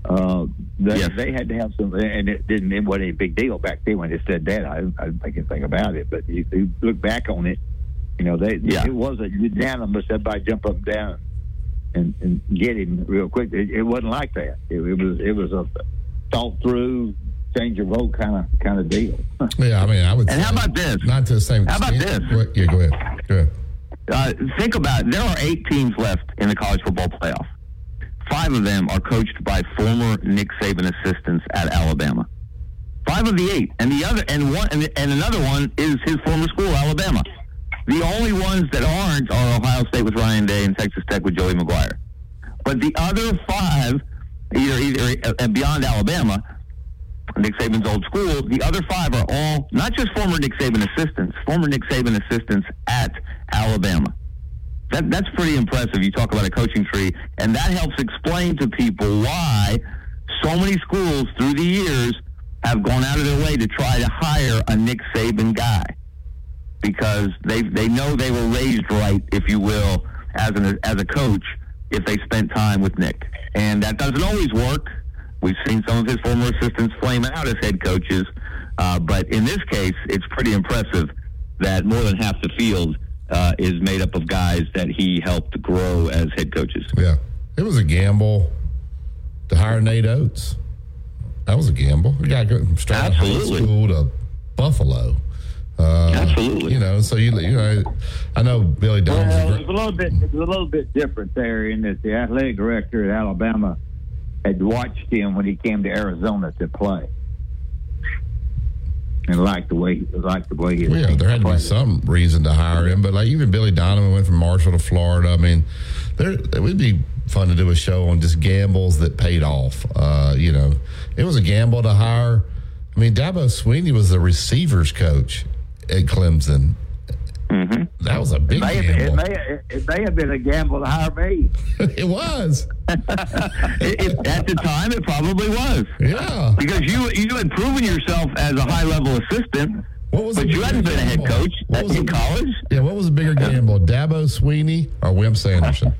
They had to have some, and it wasn't a big deal back then when they said that. I didn't think anything about it, but you look back on it, you know, it wasn't unanimous. Everybody jump up and down and get him real quick. It wasn't like that. It was a thought through, change your vote kind of deal. Yeah, I mean, I would. And how about this? Not to the same extent. How about this? Go ahead. Think about it. There are 8 teams left in the college football playoff. 5 of them are coached by former Nick Saban assistants at Alabama. 5 of the 8, and the other, and another one is his former school, Alabama. The only ones that aren't are Ohio State with Ryan Day and Texas Tech with Joey McGuire. But the other 5, either beyond Alabama, Nick Saban's old school, the other 5 are all not just former Nick Saban assistants at Alabama. That's pretty impressive. You talk about a coaching tree, and that helps explain to people why so many schools through the years have gone out of their way to try to hire a Nick Saban guy, because they know they were raised right, if you will, as a coach if they spent time with Nick. And that doesn't always work. We've seen some of his former assistants flame out as head coaches, but in this case, it's pretty impressive that more than half the field is made up of guys that he helped grow as head coaches. Yeah. It was a gamble to hire Nate Oates. That was a gamble. The guy going from straight high school to Buffalo. Absolutely. You know, so you know, I know Billy Donovan. Well, it was a little bit different there in that the athletic director at Alabama had watched him when he came to Arizona to play, and liked the way he well, yeah, there had to be some reason to hire him, but like even Billy Donovan went from Marshall to Florida. I mean, it would be fun to do a show on just gambles that paid off. You know, it was a gamble to hire. I mean, Dabo Swinney was the receivers coach at Clemson, Mm-hmm. That was a big gamble. It may have been a gamble to hire me. It was. At the time, it probably was. Yeah. Because you had proven yourself as a high-level assistant, but you hadn't been a head coach in college. Yeah, what was a bigger gamble, Dabo Sweeney or Wimp Sanderson?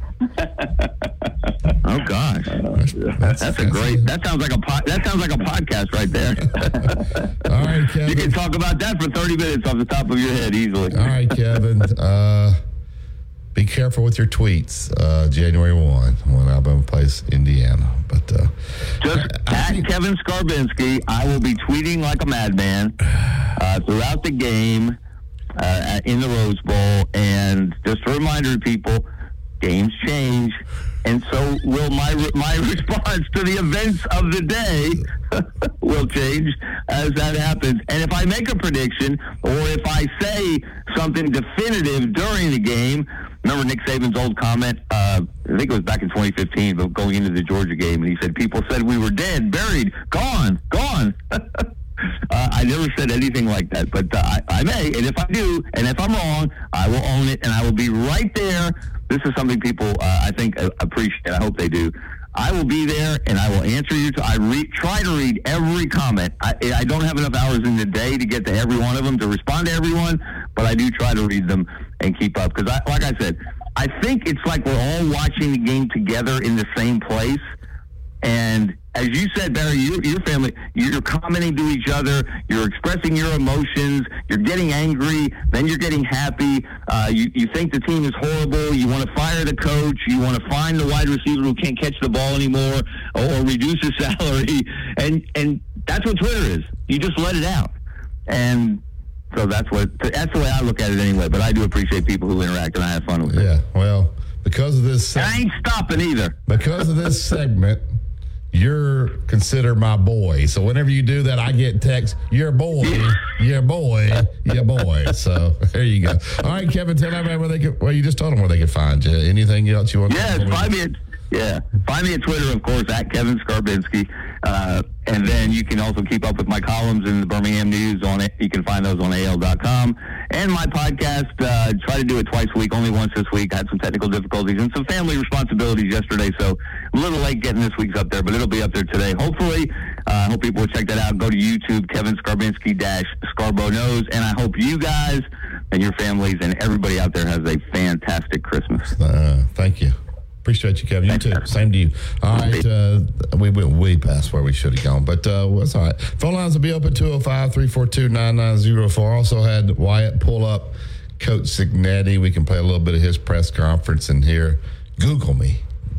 Oh gosh, that's a great. That sounds like a podcast right there. All right, Kevin. You can talk about that for 30 minutes off the top of your head easily. All right, Kevin. Be careful with your tweets. January 1 when Alabama plays Indiana. But just at Kevin Skarbinski, I will be tweeting like a madman throughout the game in the Rose Bowl, and just a reminder to people. Games change, and so will my response to the events of the day will change as that happens. And if I make a prediction or if I say something definitive during the game, remember Nick Saban's old comment, I think it was back in 2015, but going into the Georgia game, and he said, people said we were dead, buried, gone. I never said anything like that, but I may, and if I do, and if I'm wrong, I will own it, and I will be right there. This is something people, I think, appreciate. I hope they do. I will be there, and I will answer you. Try to read every comment. I don't have enough hours in the day to get to every one of them, to respond to everyone, but I do try to read them and keep up. Because, like I said, I think it's like we're all watching the game together in the same place. And as you said, Barry, your family, you're commenting to each other, you're expressing your emotions, you're getting angry, then you're getting happy. You think the team is horrible, you want to fire the coach, you want to find the wide receiver who can't catch the ball anymore or reduce his salary. And that's what Twitter is. You just let it out. And so that's the way I look at it anyway. But I do appreciate people who interact, and I have fun with it. Yeah, well, because of this I ain't stopping either. Because of this segment, you're considered my boy. So whenever you do that, I get text, your boy, your boy, your boy. So there you go. All right, Kevin, tell everybody where they could, well, you just told them where they could find you. Anything else you want to say? Yes, find me at Twitter, of course, at Kevin Skarbinski. And then you can also keep up with my columns in the Birmingham News on it. You can find those on AL.com. And my podcast, try to do it twice a week, only once this week. I had some technical difficulties and some family responsibilities yesterday, so a little late getting this week's up there, but it'll be up there today. Hopefully, I hope people will check that out. Go to YouTube, Kevin Skarbinski-Scarbo Knows, and I hope you guys and your families and everybody out there has a fantastic Christmas. Thank you. Appreciate you, Kevin. You too. Same to you. All right. We went way past where we should have gone, but that's all right. Phone lines will be open 205-342-9904. Also had Wyatt pull up Coach Cignetti. We can play a little bit of his press conference in here. Google me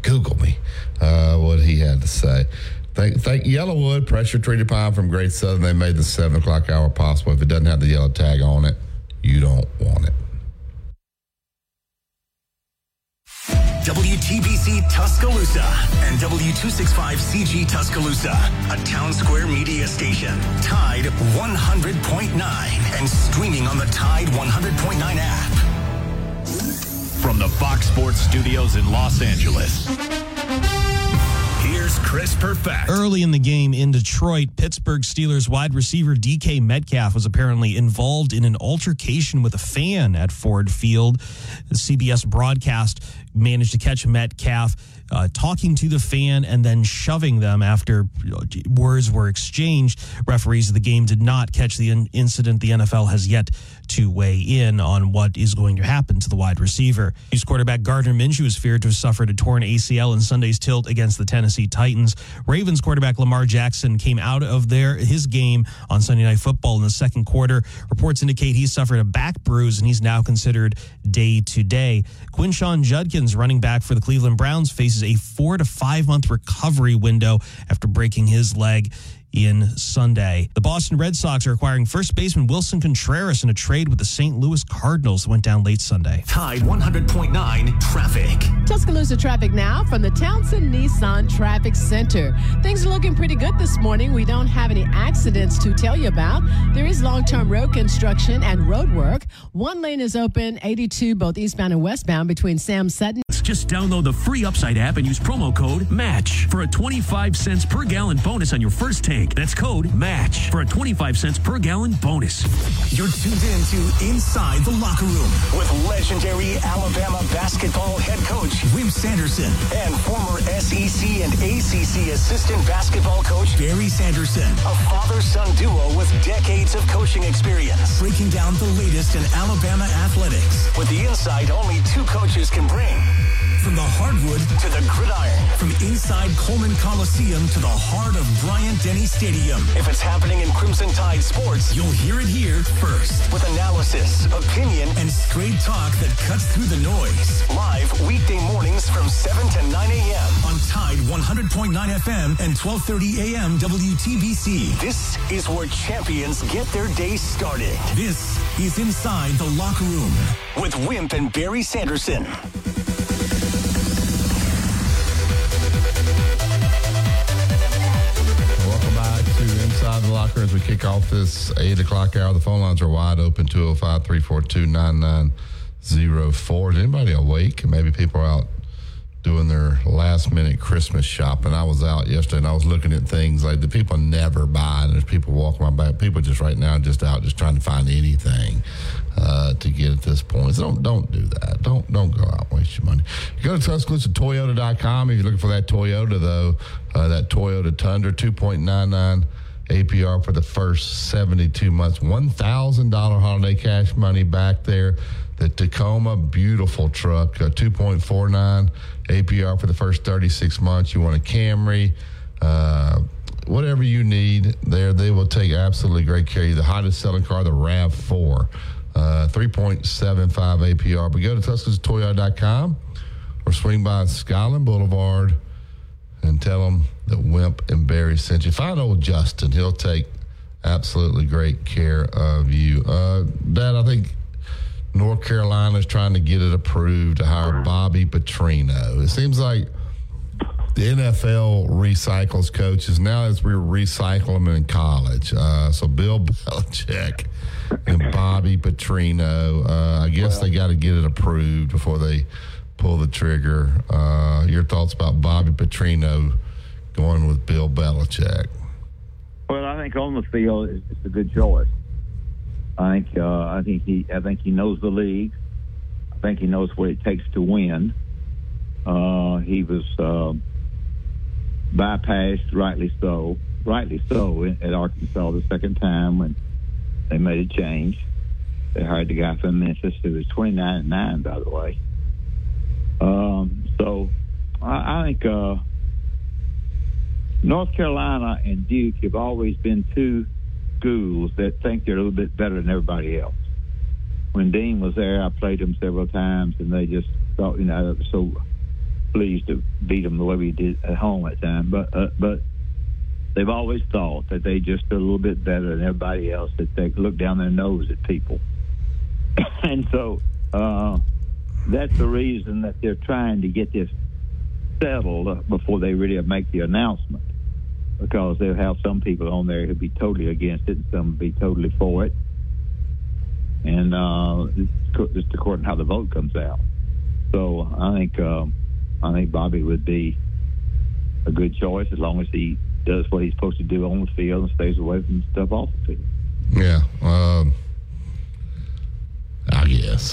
what he had to say. Thank Yellowwood, pressure-treated pine from Great Southern. They made the 7 o'clock hour possible. If it doesn't have the yellow tag on it, you don't want it. WTBC Tuscaloosa and W265CG Tuscaloosa, a Town Square media station. Tide 100.9 and streaming on the Tide 100.9 app. From the Fox Sports Studios in Los Angeles, here's Chris Perfett. Early in the game in Detroit, Pittsburgh Steelers wide receiver DK Metcalf was apparently involved in an altercation with a fan at Ford Field. The CBS broadcast managed to catch Metcalf talking to the fan and then shoving them after words were exchanged. Referees of the game did not catch the incident. The NFL has yet to weigh in on what is going to happen to the wide receiver. Chiefs quarterback Gardner Minshew is feared to have suffered a torn ACL in Sunday's tilt against the Tennessee Titans. Ravens quarterback Lamar Jackson came out of his game on Sunday Night Football in the second quarter. Reports indicate he suffered a back bruise and he's now considered day-to-day. Quinshon Judkins, running back for the Cleveland Browns, faces a 4 to 5 month recovery window after breaking his leg in Sunday. The Boston Red Sox are acquiring first baseman Wilson Contreras in a trade with the St. Louis Cardinals that went down late Sunday. Tide 100.9 traffic. Tuscaloosa traffic now from the Townsend Nissan Traffic Center. Things are looking pretty good this morning. We don't have any accidents to tell you about. There is long-term road construction and road work. One lane is open, 82 both eastbound and westbound between Sam Sutton. Just download the free Upside app and use promo code MATCH for a 25 cents per gallon bonus on your first tank. tank. That's code MATCH for a 25 cents per gallon bonus. You're tuned in to Inside the Locker Room with legendary Alabama basketball head coach Wimp Sanderson and former SEC and ACC assistant basketball coach Barry Sanderson. A father-son duo with decades of coaching experience. Breaking down the latest in Alabama athletics with the insight only two coaches can bring. From the hardwood to the gridiron. From inside Coleman Coliseum to the heart of Bryant-Denny Stadium. If it's happening in Crimson Tide sports, you'll hear it here first. With analysis, opinion, and straight talk that cuts through the noise. Live weekday mornings from 7 to 9 a.m. on Tide 100.9 FM and 1230 a.m. WTBC. This is where champions get their day started. This is Inside the Locker Room with Wimp and Barry Sanderson. Inside the Locker as we kick off this 8 o'clock hour. The phone lines are wide open, 205-342-9904. Is anybody awake? Maybe people are out doing their last-minute Christmas shopping. I was out yesterday, and I was looking at things like the people never buy, and there's people walking my back. People just right now just out just trying to find anything to get at this point. So don't do that. Don't go out and waste your money. You go to TuscaloosaToyota.com if you're looking for that Toyota, though, that Toyota Tundra, 2.99 APR for the first 72 months. $1,000 holiday cash money back there. The Tacoma, beautiful truck, 2.49 APR for the first 36 months. You want a Camry, whatever you need there, they will take absolutely great care of you. The hottest selling car, the RAV4, 3.75 APR. But go to TuscaloosaToyota.com or swing by Skyland Boulevard and tell them that Wimp and Barry sent you. Find old Justin. He'll take absolutely great care of you. Dad, I think North Carolina's trying to get it approved to hire Bobby Petrino. It seems like the NFL recycles coaches. Now as we recycle them in college. So Bill Belichick and Bobby Petrino, I guess they got to get it approved before they pull the trigger. Your thoughts about Bobby Petrino going with Bill Belichick? Well, I think on the field it's a good choice. I think he knows the league. I think he knows what it takes to win. He was bypassed, rightly so, at Arkansas the second time when they made a change. They hired the guy from Memphis who was 29-9, by the way. So I think North Carolina and Duke have always been two schools that think they're a little bit better than everybody else. When Dean was there, I played them several times, and they just thought, I was so pleased to beat them the way we did at home at time. But they've always thought that they just are a little bit better than everybody else, that they look down their nose at people. And so that's the reason that they're trying to get this settled before they really make the announcement, because they'll have some people on there who'll be totally against it and some will be totally for it. And just according to how the vote comes out. So I think Bobby would be a good choice as long as he does what he's supposed to do on the field and stays away from stuff off the field. Yeah, I guess.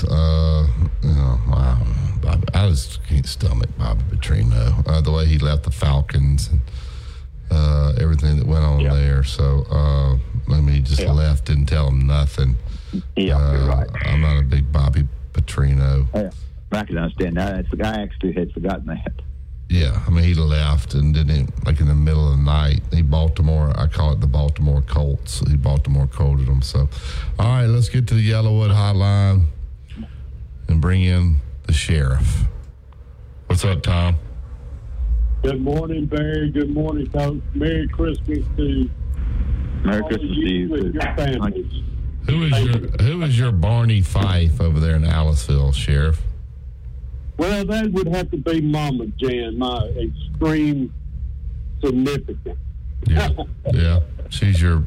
Bobby, I just can't stomach Bobby Petrino. The way he left the Falcons and everything that went on there. So, he just left, didn't tell him nothing. Yeah, you're right. I'm not a big Bobby Petrino. Yeah, I can understand that. I actually had forgotten that. Yeah, he left and then like in the middle of the night, I call it the Baltimore Colts. He Baltimore Colted them. So, all right, let's get to the Yellowwood hotline and bring in the sheriff. What's up, Tom? Good morning, Barry. Good morning, Coach. Merry Christmas to you and your families. Who is your Barney Fife over there in Aliceville, Sheriff? Well, that would have to be Mama Jan, my extreme significant. Yeah. She's your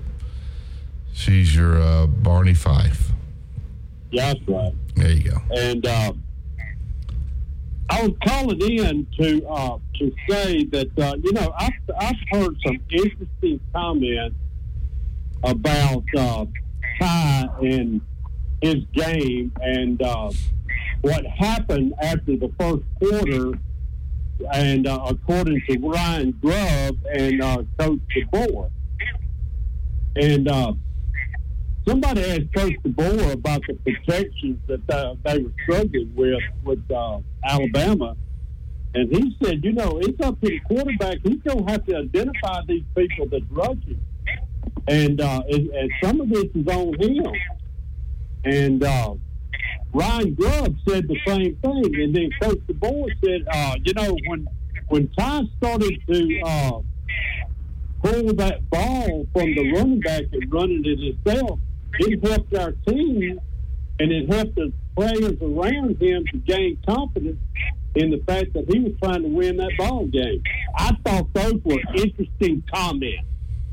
Barney Fife. Yeah, that's right. There you go. And I was calling in to to say that I've heard some interesting comments about Ty and his game and what happened after the first quarter. And according to Ryan Grubb and Coach DeBoer, and somebody asked Coach DeBoer about the protections that they were struggling with Alabama, and he said, it's up to the quarterback. He's going to have to identify these people that's rushing, and some of this is on him. And Ryan Grubb said the same thing, and then Coach DeBoer said, when Ty started to pull that ball from the running back and running it himself, it helped our team, and it helped the players around him to gain confidence in the fact that he was trying to win that ball game. I thought those were interesting comments.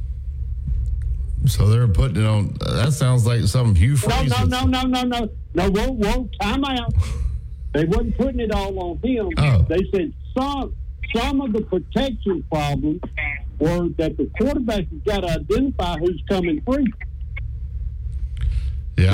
So they're putting it on. That sounds like some Hugh Freeze. No, whoa, time out. They wasn't putting it all on him. Oh. They said some of the protection problems were that the quarterback has got to identify who's coming free. Yeah,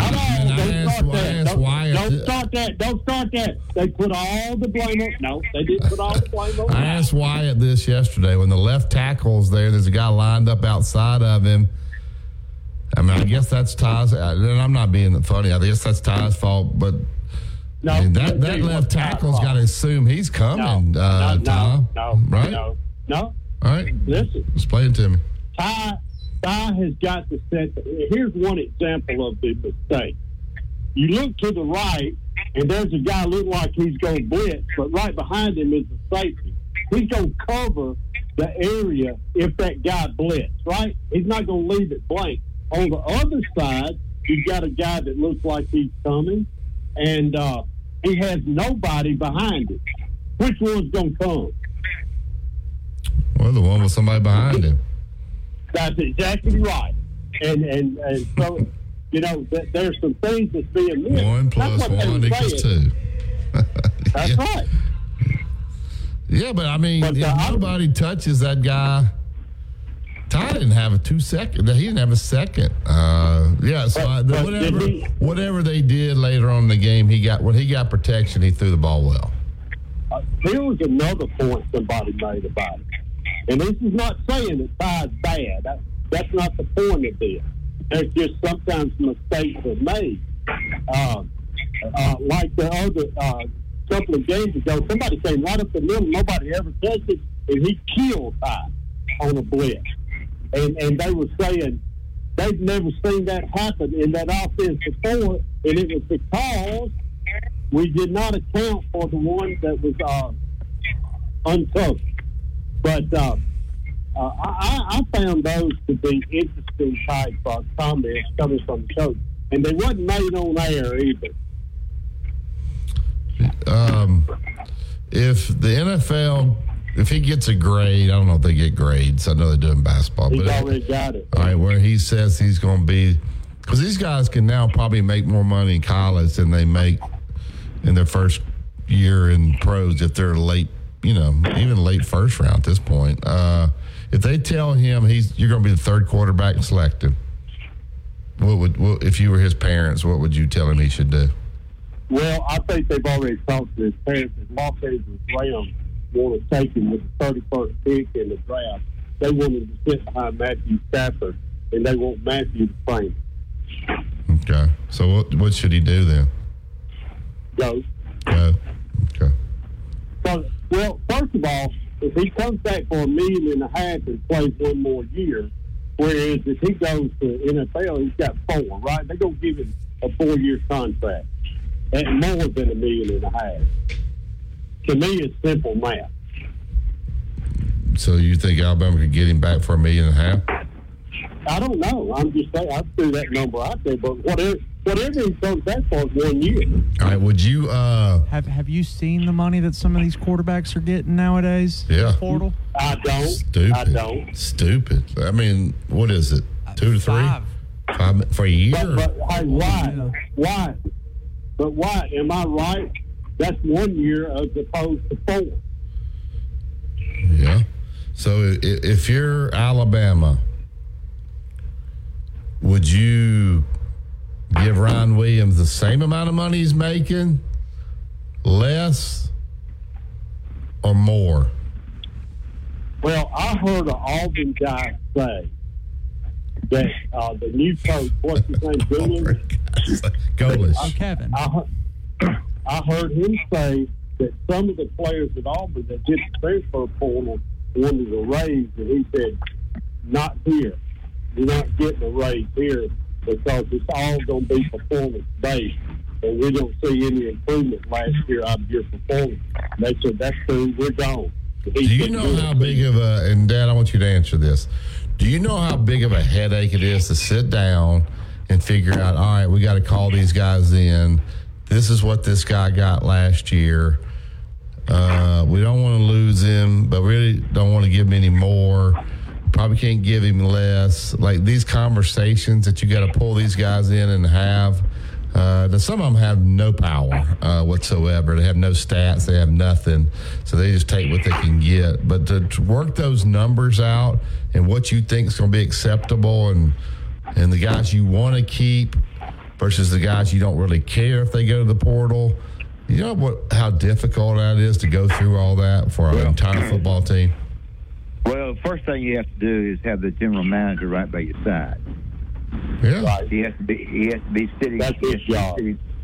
Don't start that. They put all the blame on. No, they didn't put all the blame on. I asked Wyatt this yesterday when the left tackle's there. There's a guy lined up outside of him. I mean, I guess that's Ty's. And I'm not being funny. I guess that's Ty's fault. But no, I mean, that left tackle's got to assume he's coming. Ty, right? No. All right. Listen. Explain it to me. Ty has got to set. Here's one example of the mistake. You look to the right, and there's a guy looking like he's going to blitz, but right behind him is the safety. He's going to cover the area if that guy blitz, right? He's not going to leave it blank. On the other side, you've got a guy that looks like he's coming, and he has nobody behind him. Which one's going to come? Well, the one with somebody behind him. That's exactly right. And so, there's some things that's being missed. 1 + 1 = 2. That's right. Yeah, but I mean, if nobody touches that guy, Ty didn't have a 2 second. He didn't have a second. Whatever they did later on in the game, when he got protection, he threw the ball well. Here was another point somebody made about it. And this is not saying that Ty's bad. That's not the point of this. There's just sometimes mistakes are made. Like the other couple of games ago, somebody came right up the middle, nobody ever touched it, and he killed Ty on a blitz. And they were saying they've never seen that happen in that offense before, and it was because we did not account for the one that was uncovered. But I found those to be interesting type comments coming from the coach. And they wasn't made on air either. If the NFL, if he gets a grade, I don't know if they get grades. I know they do in basketball. He's already got it. All right, where he says he's going to be, because these guys can now probably make more money in college than they make in their first year in pros if they're late, even late first round at this point. If they tell him you're going to be the third quarterback selected, if you were his parents, what would you tell him he should do? Well, I think they've already talked to his parents. If Los Angeles Rams want to take him with the 31st pick in the draft, they want him to sit behind Matthew Stafford, and they want Matthew to train. Okay. So what should he do then? Go. Okay. So, well, first of all, if he comes back for $1.5 million and plays one more year, whereas if he goes to NFL, he's got 4, right? They're going to give him a 4-year contract at more than $1.5 million. To me, it's simple math. So you think Alabama could get him back for $1.5 million? I don't know. I'm just saying, I threw that number out there, but whatever he comes back for is 1 year. All right, would you have you seen the money that some of these quarterbacks are getting nowadays? Yeah. In the portal? I don't. Stupid. I mean, what is it? 2 to 3? 5 for a year? But hey, why? But why? Am I right? That's 1 year as opposed to 4. Yeah. So if you're Alabama, would you give Ryan Williams the same amount of money he's making, less, or more? Well, I heard an Auburn guy say that the new coach, what's his name, Golish. Kevin. I heard him say that some of the players at Auburn that did the transfer portal wanted a raise, and he said, not here. You're not getting a raise here because it's all going to be performance-based, and we don't see any improvement last year out of your performance. They said, that's true, we're gone. Do you know how big of a, and Dad, I want you to answer this. Do you know how big of a headache it is to sit down and figure out, all right, we got to call these guys in. This is what this guy got last year. We don't want to lose him, but really don't want to give him any more. Probably can't give him less. Like these conversations that you got to pull these guys in and have. Some of them have no power whatsoever. They have no stats. They have nothing. So they just take what they can get. But to work those numbers out and what you think is going to be acceptable and the guys you want to keep versus the guys you don't really care if they go to the portal. You know how difficult that is to go through all that for an entire football team? Well, the first thing you have to do is have the general manager right by your side. Yeah. Right. He has to be sitting. That's his job.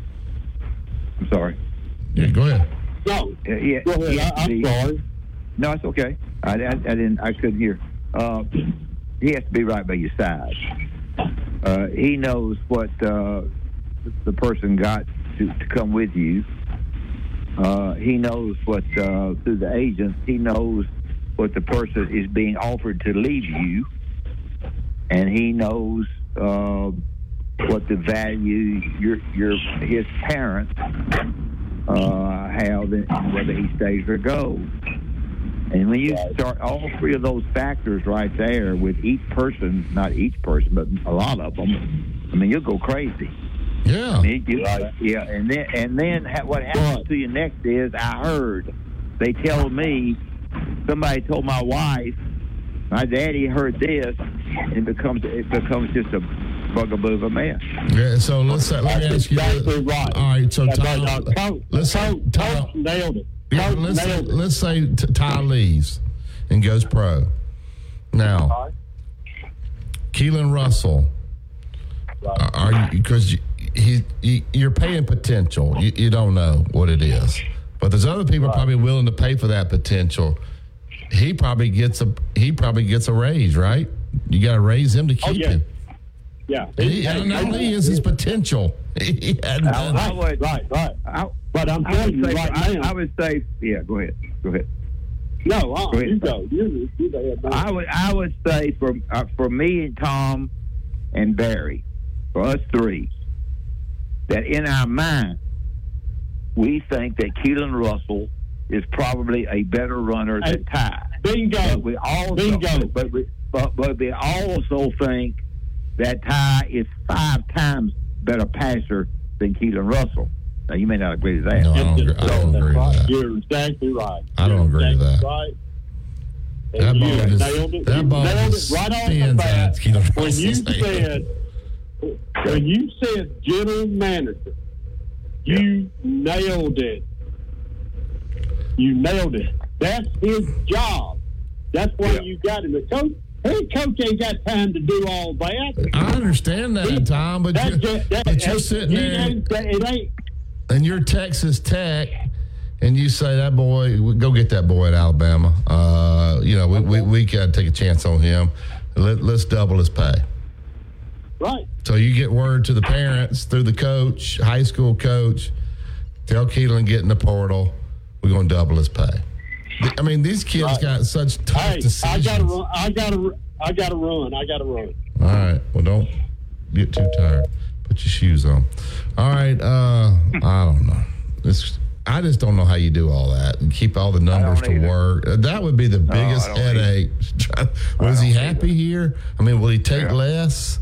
I'm sorry. Yeah, go ahead. No. Yeah. Go ahead. I'm sorry. No, it's okay. I couldn't hear. He has to be right by your side. He knows what the person got to come with you. He knows what through the agents. He knows what the person is being offered to leave you, and he knows what the value his parents have, and whether he stays or goes. And when you start all three of those factors right there with each person, not each person, but a lot of them, I mean, you'll go crazy. Yeah. I mean, yeah. And then what happens to you next is I heard they tell me somebody told my wife, my daddy heard this, and it becomes just a bugaboo of a mess. Yeah. So let me ask you. Exactly right. All right. So let's say Coach nailed it. Yeah, let's say Ty leaves and goes pro. Now, Keelan Russell, are you, because you're paying potential. You don't know what it is, but there's other people probably willing to pay for that potential. He probably gets a raise, right? You got to raise him to keep him. Yeah. Not only is his potential. He hadn't done it. Right. But I'm telling you right now. I would say, yeah. Go ahead. No, go ahead. You go. You I would say for me and Tom and Barry, for us three, that in our mind we think that Keelan Russell is probably a better runner than Ty. Bingo. But we also, But we also think that Ty is 5 times better passer than Keelan Russell. Now, you may not agree with that. No, I don't agree with that. You're exactly right. I don't agree with that. Right. That ball just spins right off the bat. When you said general manager, you nailed it. You nailed it. That's his job. That's why you got him. The coach ain't got time to do all that. I understand that, Tom, but you're sitting there. And you're Texas Tech, and you say that boy, go get that boy at Alabama. We got to take a chance on him. Let's double his pay. Right. So you get word to the parents through the coach, high school coach, tell Keelan get in the portal. We're going to double his pay. I mean, these kids got such tough decisions. I got to run. All right. Well, don't get too tired. Put your shoes on. All right. I don't know. I just don't know how you do all that and keep all the numbers to work. That would be the biggest headache. Was he happy here? I mean, will he take less?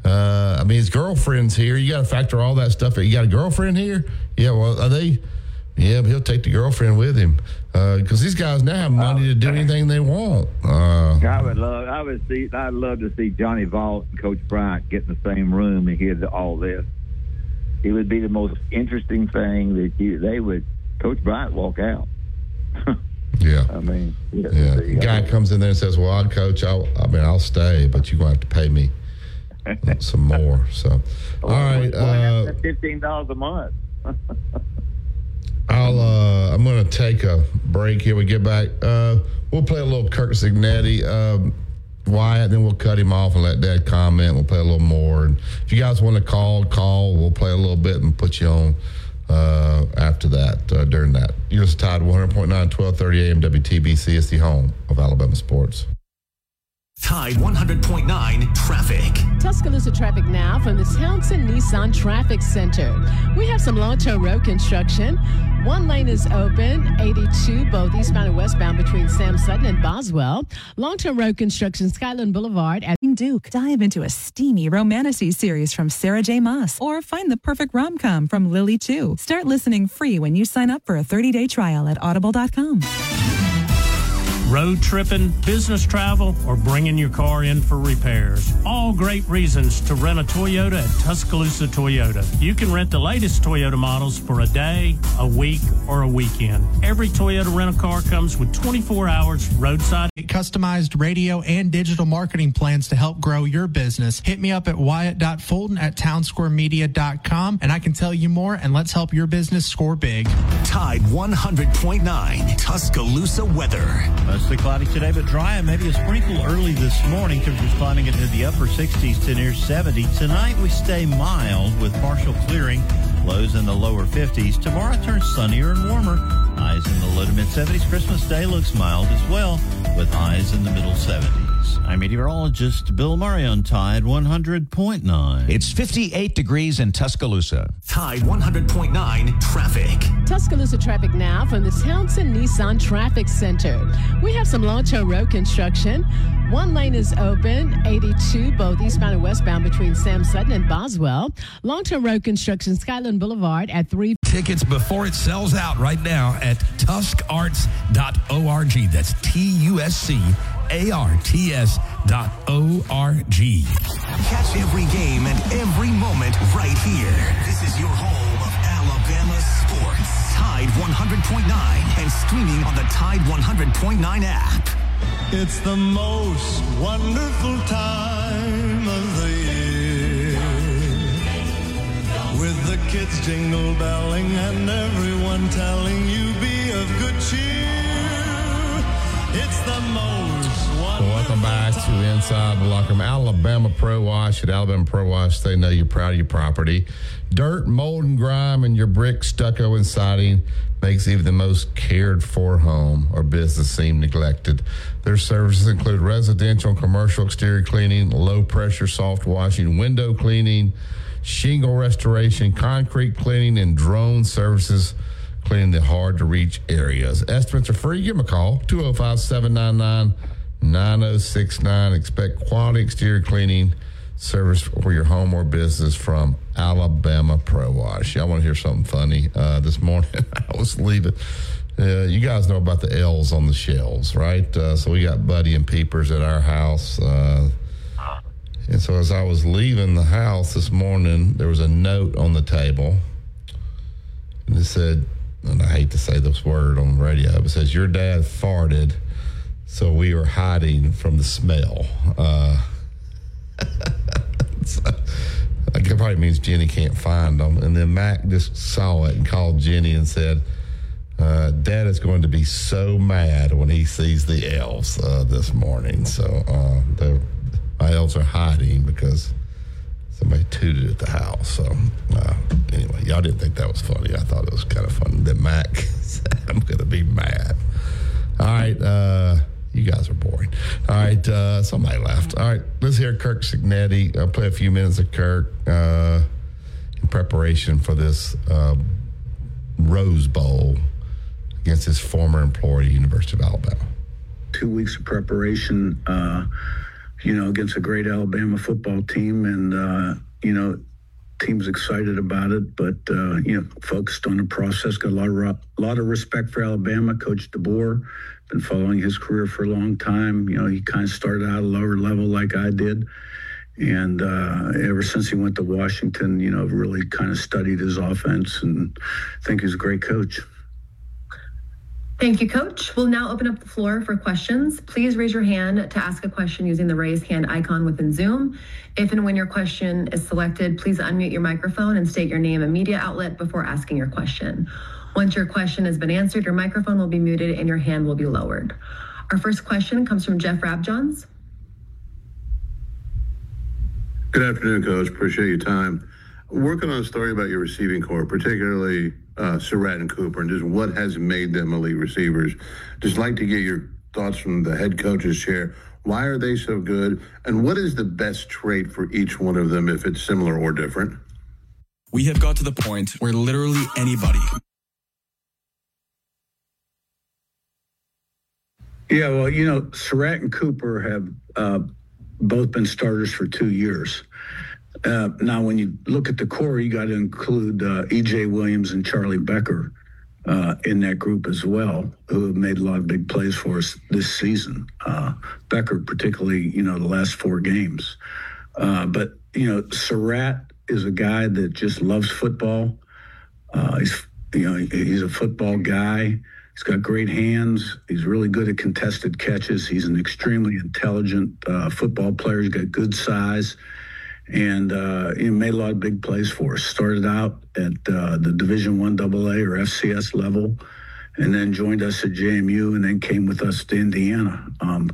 His girlfriend's here. You got to factor all that stuff in. You got a girlfriend here? Yeah, well, are they Yeah, but he'll take the girlfriend with him because these guys now have money to do anything they want. I'd love to see Johnny Vaught and Coach Bryant get in the same room and hear all this. It would be the most interesting thing that Coach Bryant walk out. Yeah. I mean, the guy comes in there and says, well, Coach, I'll stay, but you're going to have to pay me some more. So, all right. $15 a month. I'm going to take a break here. We get back. We'll play a little Kirk Cignetti, Wyatt, then we'll cut him off and let Dad comment. We'll play a little more. And if you guys want to call. We'll play a little bit and put you on after that, during that. You're just Tide 100.9, 1230 AM WTBC. It's the home of Alabama sports. Tide 100.9 traffic. Tuscaloosa traffic now from the Townsend Nissan Traffic Center. We have some long-term road construction. One lane is open, 82, both eastbound and westbound between Sam Sutton and Boswell. Long-term road construction, Skyland Boulevard at Duke. Dive into a steamy romantasy series from Sarah J. Maas, or find the perfect rom-com from Lily Chu. Start listening free when you sign up for a 30-day trial at audible.com. Road tripping, business travel, or bringing your car in for repairs. All great reasons to rent a Toyota at Tuscaloosa Toyota. You can rent the latest Toyota models for a day, a week, or a weekend. Every Toyota rental-car comes with 24 hours roadside. Customized radio and digital marketing plans to help grow your business. Hit me up at wyatt.fulton@townsquaremedia.com and I can tell you more, and let's help your business score big. Tide 100.9 Tuscaloosa weather. Mostly cloudy today, but dry and maybe a sprinkle early this morning. Temperatures climbing into the upper 60s to near 70. Tonight we stay mild with partial clearing. Lows in the lower 50s. Tomorrow turns sunnier and warmer. Highs in the low to mid 70s. Christmas Day looks mild as well, with highs in the middle 70s. I'm meteorologist Bill Murray on Tide 100.9. It's 58 degrees in Tuscaloosa. Tide 100.9 traffic. Tuscaloosa traffic now from the Townsend Nissan Traffic Center. We have some long-term road construction. One lane is open, 82, both eastbound and westbound between Sam Sutton and Boswell. Long-term road construction, Skyland Boulevard at 3. Tickets before it sells out right now at TuscArts.org. That's TuscArts.org. Catch every game and every moment right here. This is your home of Alabama sports. Tide 100.9 and streaming on the Tide 100.9 app. It's the most wonderful time of the year, with the kids jingle belling and everyone telling you be of good cheer. It's the most wonderful. Welcome back to Inside the Locker Room. Alabama Pro Wash. At Alabama Pro Wash, they know you're proud of your property. Dirt, mold, and grime in your brick, stucco, and siding makes even the most cared-for home or business seem neglected. Their services include residential and commercial exterior cleaning, low-pressure soft washing, window cleaning, shingle restoration, concrete cleaning, and drone services cleaning the hard-to-reach areas. Estimates are free. Give them a call, 205-799-9069. Expect quality exterior cleaning service for your home or business from Alabama Pro Wash. Y'all want to hear something funny? This morning, I was leaving. You guys know about the L's on the shelves, right? So we got Buddy and Peepers at our house. And so as I was leaving the house this morning, there was a note on the table. And it said, and I hate to say this word on the radio, but it says, your dad farted, so we were hiding from the smell. I guess it probably means Jenny can't find them. And then Mac just saw it and called Jenny and said, Dad is going to be so mad when he sees the elves this morning. So my elves are hiding because somebody tooted at the house. So anyway, y'all didn't think that was funny. I thought it was kind of funny that Mac said, I'm going to be mad. All right. You guys are boring. All right. Somebody laughed. All right. Let's hear Kirk Cignetti. I'll play a few minutes of Kirk in preparation for this Rose Bowl against his former employer, University of Alabama. 2 weeks of preparation, against a great Alabama football team. And, team's excited about it, but focused on the process. Got a lot of respect for Alabama. Coach DeBoer, been following his career for a long time. He kind of started out at a lower level like I did, and ever since he went to Washington, really kind of studied his offense, and I think he's a great coach. Thank you, Coach. We'll now open up the floor for questions. Please raise your hand to ask a question using the raise hand icon within Zoom. If and when your question is selected, please unmute your microphone and state your name and media outlet before asking your question. Once your question has been answered, your microphone will be muted and your hand will be lowered. Our first question comes from Jeff Rabjohns. Good afternoon, Coach. Appreciate your time. Working on a story about your receiving corps, particularly Surratt and Cooper, and just what has made them elite receivers. Just like to get your thoughts from the head coach's chair. Why are they so good? And what is the best trait for each one of them, if it's similar or different? We have got to the point where literally anybody. Yeah, well, Surratt and Cooper have both been starters for 2 years. Now, when you look at the core, you got to include E.J. Williams and Charlie Becker in that group as well, who have made a lot of big plays for us this season. Becker, particularly, the last 4 games. But Surratt is a guy that just loves football. He's a football guy. He's got great hands. He's really good at contested catches. He's an extremely intelligent football player. He's got good size. And he made a lot of big plays for us. Started out at the Division I AA or FCS level, and then joined us at JMU, and then came with us to Indiana.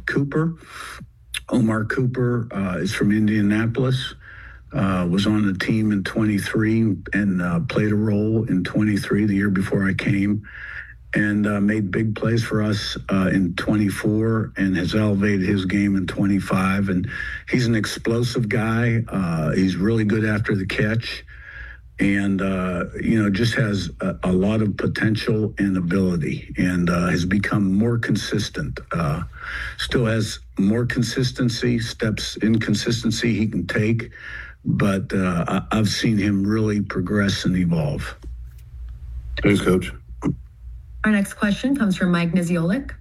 Omar Cooper is from Indianapolis, was on the team in 23 and played a role in 23, the year before I came, and made big plays for us in 24 and has elevated his game in 25. And he's an explosive guy. He's really good after the catch and, just has a lot of potential and ability and has become more consistent. Still has more steps in consistency he can take, but I've seen him really progress and evolve. Thanks, Coach. Our next question comes from Mike Niziolek.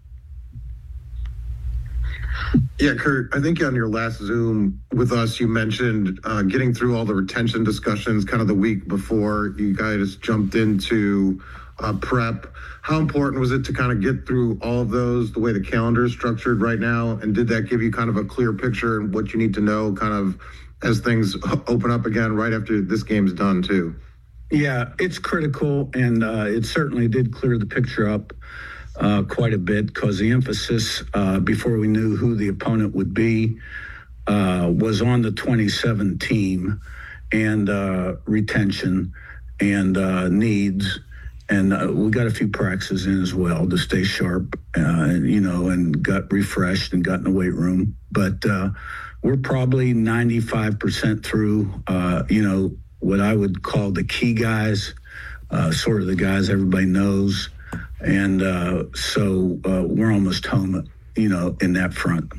Yeah, Kurt, I think on your last Zoom with us, you mentioned getting through all the retention discussions kind of the week before you guys jumped into prep. How important was it to kind of get through all of those, the way the calendar is structured right now? And did that give you kind of a clear picture and what you need to know kind of as things open up again right after this game's done too? Yeah, it's critical, and it certainly did clear the picture up quite a bit because the emphasis before we knew who the opponent would be was on the 27 team and retention and needs. And we got a few practices in as well to stay sharp, and got refreshed and got in the weight room. But we're probably 95% through, what I would call the key guys, sort of the guys everybody knows. And so we're almost home, in that front.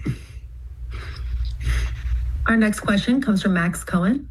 Our next question comes from Max Cohen.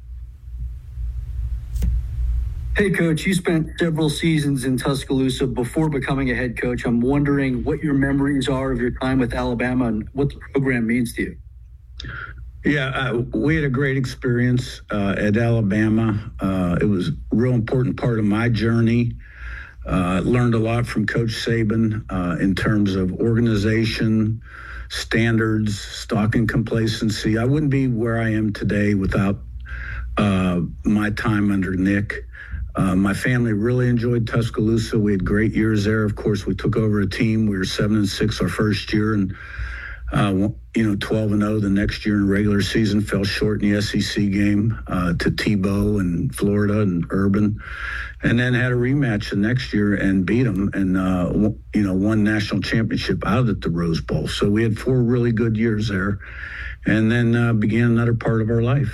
Hey, Coach, you spent several seasons in Tuscaloosa before becoming a head coach. I'm wondering what your memories are of your time with Alabama and what the program means to you. Yeah, we had a great experience at Alabama. It was a real important part of my journey. Learned a lot from Coach Saban in terms of organization, standards, stock and complacency. I wouldn't be where I am today without my time under Nick. My family really enjoyed Tuscaloosa. We had great years there. Of course, we took over a team. We were 7-6 our first year, and 12-0 the next year in regular season. Fell short in the SEC game to Tebow and Florida and Urban, and then had a rematch the next year and beat them, and won national championship out at the Rose Bowl. So we had 4 really good years there, and then began another part of our life.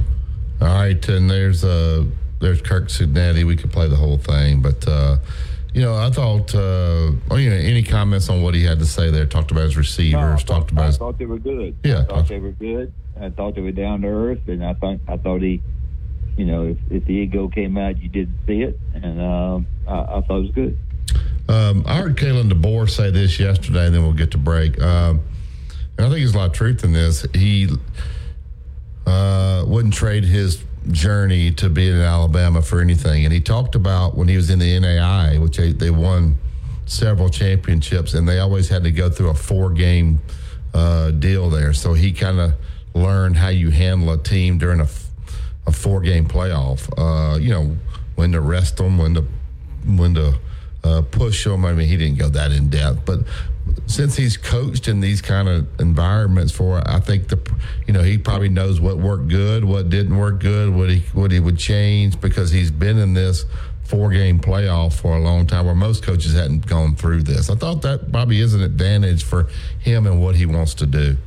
All right, and there's Kirk Cignetti. We could play the whole thing, but I thought, any comments on what he had to say there? Talked about his receivers, I thought they were good. Yeah. I thought they were good. I thought they were down to earth, and I thought he, if the ego came out, you didn't see it, and I thought it was good. I heard Kalen DeBoer say this yesterday, and then we'll get to break. And I think there's a lot of truth in this. He wouldn't trade his journey to be in Alabama for anything. And he talked about when he was in the NAIA, which they won several championships, and they always had to go through a 4-game deal there. So he kind of learned how you handle a team during a 4-game playoff. When to rest them, when to push them. I mean, he didn't go that in depth, but since he's coached in these kind of environments I think he probably knows what worked good, what didn't work good, what he would change, because he's been in this 4-game playoff for a long time where most coaches hadn't gone through this. I thought that probably is an advantage for him and what he wants to do.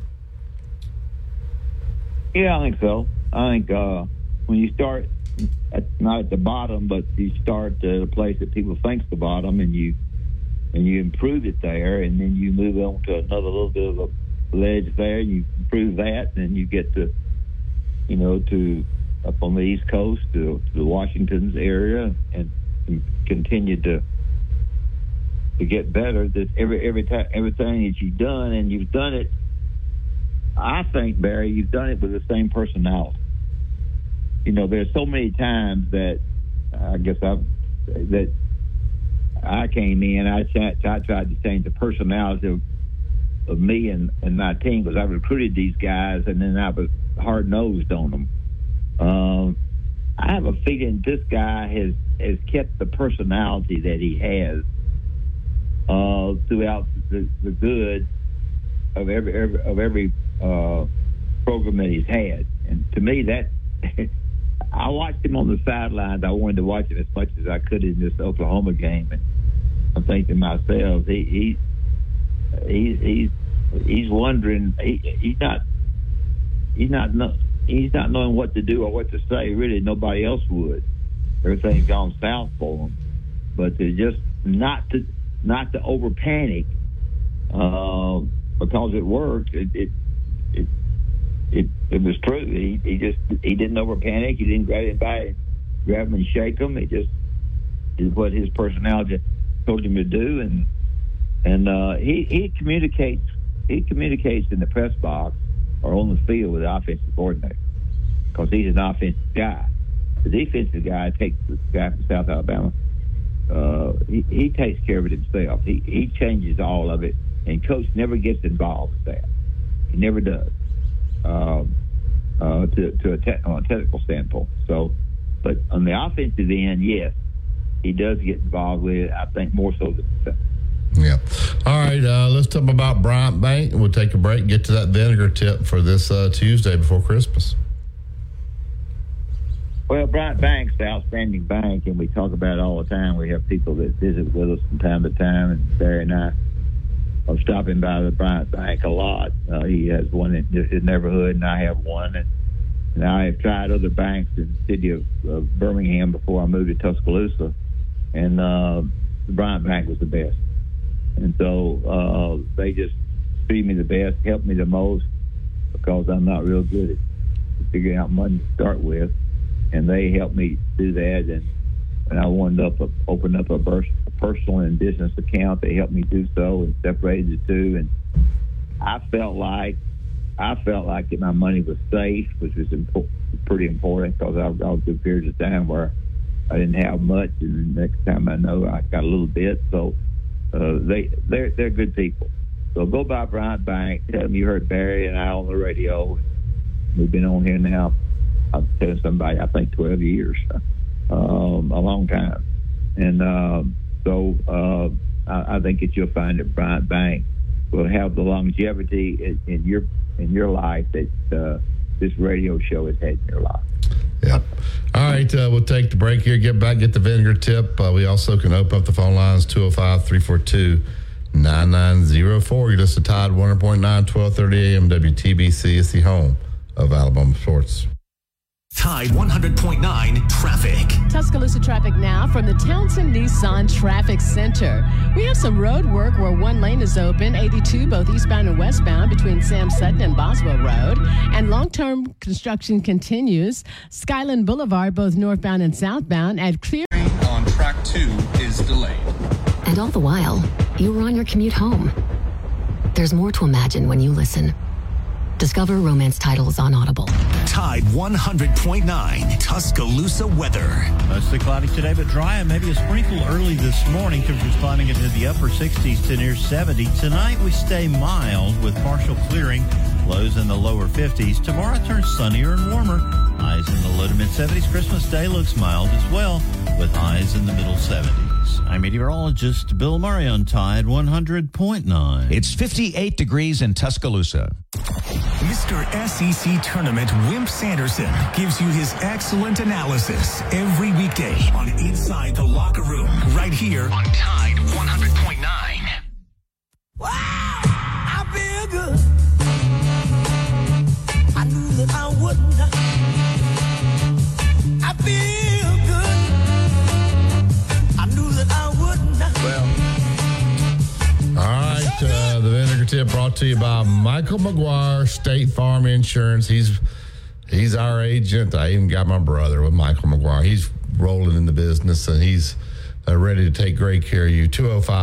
Yeah, I think so. I think when you start not at the bottom, but you start at a place that people think's the bottom, and you improve it there, and then you move on to another little bit of a ledge there, and you improve that, and then you get to up on the East Coast to the Washington's area, and continue to get better. This everything that you've done, and you've done it. I think, Barry, you've done it with the same personality. There's so many times that I came in, I tried to change the personality of me and my team, because I recruited these guys, and then I was hard-nosed on them. I have a feeling this guy has kept the personality that he has throughout the good of every program that he's had. And to me, that I watched him on the sidelines. I wanted to watch him as much as I could in this Oklahoma game, and I'm thinking to myself, he's wondering. He's not knowing what to do or what to say. Really, nobody else would. Everything's gone south for him. But to just not to over panic because it worked. It was true. He didn't over panic. He didn't grab him and shake him. He just did what his personality told him to do, and he communicates in the press box or on the field with the offensive coordinator, because he's an offensive guy. The defensive guy takes the guy from South Alabama. He takes care of it himself. He changes all of it, and coach never gets involved with that. He never does. On a technical standpoint. So, but on the offensive end, yes, he does get involved with it. I think more so than himself. Yeah. All right. Let's talk about Bryant Bank. We'll take a break and get to that vinegar tip for this Tuesday before Christmas. Well, Bryant Bank's an outstanding bank, and we talk about it all the time. We have people that visit with us from time to time, and Barry and I are stopping by the Bryant Bank a lot. He has one in his neighborhood, and I have one. And I have tried other banks in the city of Birmingham before I moved to Tuscaloosa, and the Bryant Bank was the best. And so they just treat me the best, help me the most, because I'm not real good at figuring out money to start with. And they helped me do that. And I wanted to open up a personal and business account. They helped me do so and separated the two. And I felt like that my money was safe, which was pretty important, because I was through periods of time where I didn't have much, and the next time I know I got a little bit. So they're good people. So go by Bryant Bank. Tell them you heard Barry and I on the radio. We've been on here now, I'm telling somebody, I think 12 years, a long time. And I think that you'll find that Bryant Bank will have the longevity in your life that this radio show has had in your life. Yeah. All right, we'll take the break here, get back, get the vinegar tip. We also can open up the phone lines, 205-342-9904. You're listening to Tide 100.9, 1230 AM WTBC. It's the home of Alabama sports. Tide 100.9 traffic. Tuscaloosa traffic now from the Townsend Nissan Traffic Center. We have some road work where one lane is open, 82 both eastbound and westbound between Sam Sutton and Boswell Road. And long-term construction continues. Skyland Boulevard, both northbound and southbound at Clear. On track 2 is delayed. And all the while, you were on your commute home. There's more to imagine when you listen. Discover romance titles on Audible. Tide 100.9 Tuscaloosa weather. Mostly cloudy today, but dry and maybe a sprinkle early this morning. Temperatures climbing into the upper 60s to near 70. Tonight we stay mild with partial clearing. Lows in the lower 50s. Tomorrow turns sunnier and warmer. Highs in the low to mid 70s. Christmas Day looks mild as well with highs in the middle 70s. I'm meteorologist Bill Murray on Tide 100.9. It's 58 degrees in Tuscaloosa. Mr. SEC Tournament Wimp Sanderson gives you his excellent analysis every weekday on Inside the Locker Room, right here on Tide 100.9. Wow, I feel good. I knew that I wouldn't. I feel good. I knew that I wouldn't. All right, the Vinegar Tip brought to you by Michael McGuire, State Farm Insurance. He's our agent. I even got my brother with Michael McGuire. He's rolling in the business, and he's ready to take great care of you.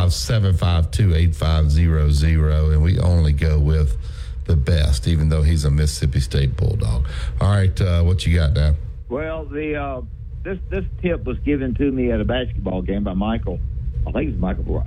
205-752-8500, and we only go with the best, even though he's a Mississippi State Bulldog. All right, what you got now? Well, this tip was given to me at a basketball game by Michael. I think it's Michael.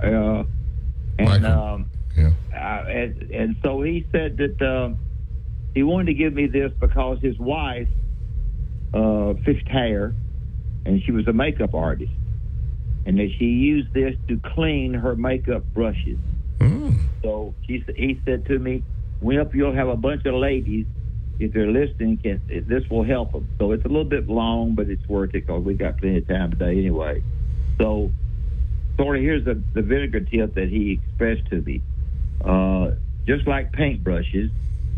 And so he said that he wanted to give me this because his wife fixed hair, and she was a makeup artist, and that she used this to clean her makeup brushes. So he said to me, "Wimp, you'll have a bunch of ladies, if they're listening, this will help them." So it's a little bit long, but it's worth it because we got plenty of time today anyway. So sort of here's the vinegar tip that he expressed to me. Just like paint brushes,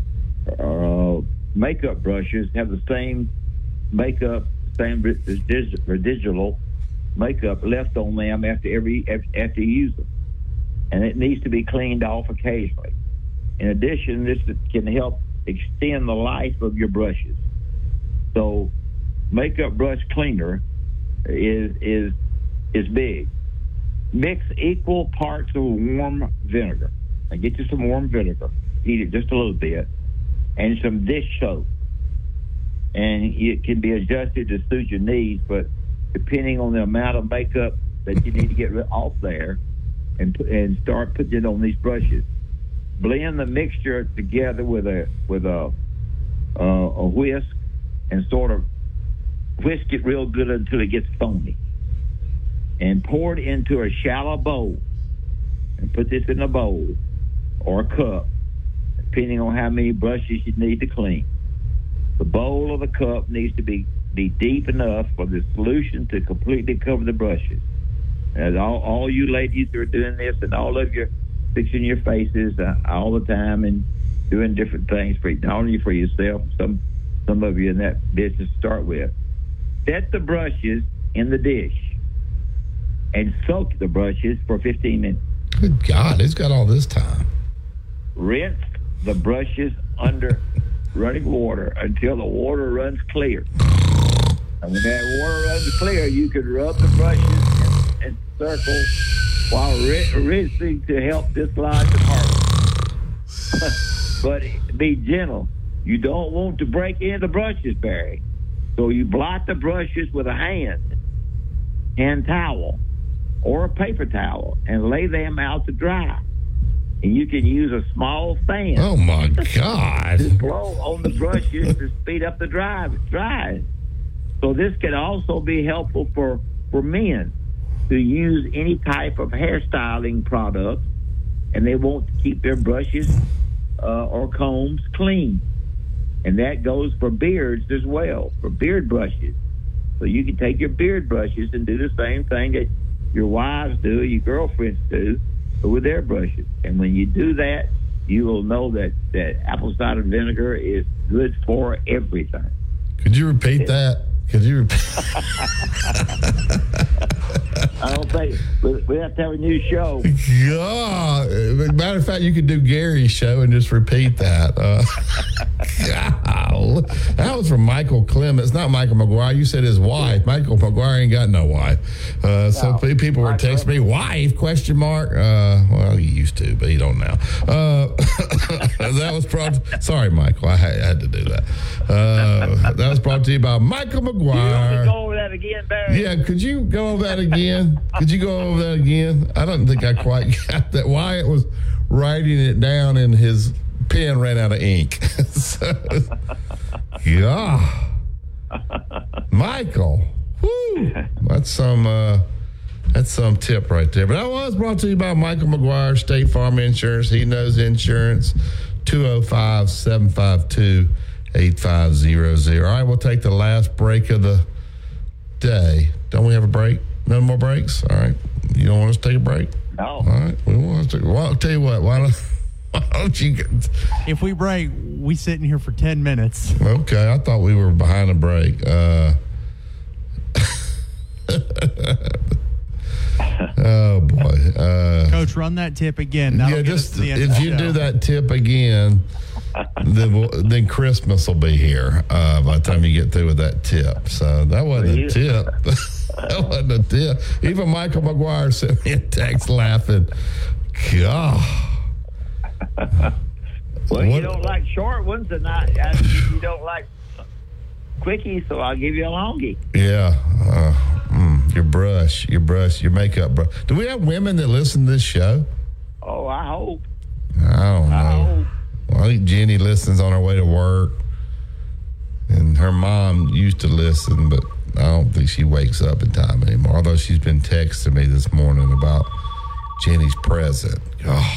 makeup brushes have the same makeup, same residual makeup left on them after you use them, and it needs to be cleaned off occasionally. In addition, this can help extend the life of your brushes. So, makeup brush cleaner is big. Mix equal parts of warm vinegar. Now get you some warm vinegar, heat it just a little bit, and some dish soap. And it can be adjusted to suit your needs, but depending on the amount of makeup that you need to get off there, and start putting it on these brushes. Blend the mixture together with a whisk, and sort of whisk it real good until it gets foamy. And pour it into a shallow bowl. And put this in a bowl or a cup, depending on how many brushes you need to clean. The bowl or the cup needs to be deep enough for the solution to completely cover the brushes. And all you ladies who are doing this, and all of you fixing your faces all the time and doing different things for not only for yourself, some of you in that business to start with. Set the brushes in the dish and soak the brushes for 15 minutes. Good God, who's got all this time? Rinse the brushes under running water until the water runs clear. And when that water runs clear, you can rub the brushes in circles while rinsing to help dislodge the particles. But be gentle. You don't want to break in the brushes, Barry. So you blot the brushes with a hand towel, or a paper towel, and lay them out to dry. And you can use a small fan. Oh my God! To blow on the brushes to speed up the drying. So this can also be helpful for men who use any type of hairstyling product, and they want to keep their brushes or combs clean. And that goes for beards as well, for beard brushes. So you can take your beard brushes and do the same thing that your wives do, your girlfriends do, but with their brushes. And when you do that, you will know that apple cider vinegar is good for everything. Could you repeat that? Could you repeat? I don't think we have to have a new show. God. Matter of fact, you could do Gary's show and just repeat that. God. That was from Michael Clements, not Michael McGuire. You said his wife. Michael McGuire ain't got no wife. So people were texting me, wife, question mark. Well, he used to, but he don't now. That was brought. Sorry, Michael. I had to do that. That was brought to you by Michael McGuire. You want to go over that again, Barry? Yeah, could you go over that again? Could you go over that again? I don't think I quite got that. Wyatt was writing it down and his pen ran out of ink. So, yeah. Michael. Woo. That's some tip right there. But that was brought to you by Michael McGuire, State Farm Insurance. He knows insurance. 205-752-8500. All right, we'll take the last break of the day. Don't we have a break? No more breaks? All right. You don't want us to take a break? No. All right. We want to take. Well, I'll tell you what. Why don't you get... If we break, we sit in here for 10 minutes. Okay. I thought we were behind a break. Oh, boy. Coach, run that tip again. That'll get us to the end if of the you show. do that tip again, then Christmas will be here by the time you get through with that tip. So that wasn't a tip. That wasn't a tip. Even Michael McGuire sent me a text laughing. God. Well, you don't like short ones, and you don't like quickies, so I'll give you a longie. Yeah. Your makeup brush. Do we have women that listen to this show? Oh, I hope. I don't know. Well, I think Jenny listens on her way to work, and her mom used to listen, but I don't think she wakes up in time anymore, although she's been texting me this morning about Jenny's present. Oh,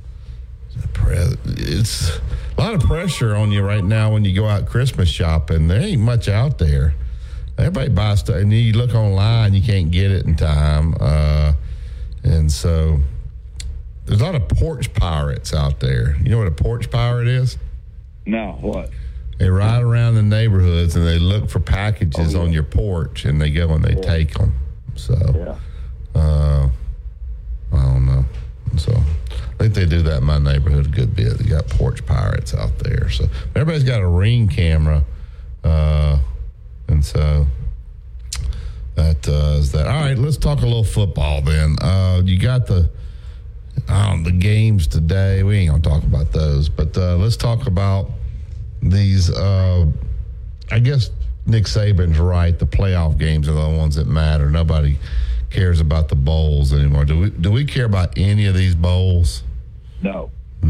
it's a lot of pressure on you right now when you go out Christmas shopping. There ain't much out there. Everybody buys stuff, and you look online, you can't get it in time. And so there's a lot of porch pirates out there. You know what a porch pirate is? No, what? They ride around the neighborhoods and they look for packages on your porch, and they go and they take them. So, I don't know. So I think they do that in my neighborhood a good bit. They got porch pirates out there. So everybody's got a Ring camera. And so that is that. All right, let's talk a little football then. You got the games today. We ain't going to talk about those. But let's talk about these. I guess Nick Saban's right. The playoff games are the ones that matter. Nobody cares about the bowls anymore. Do we care about any of these bowls? No.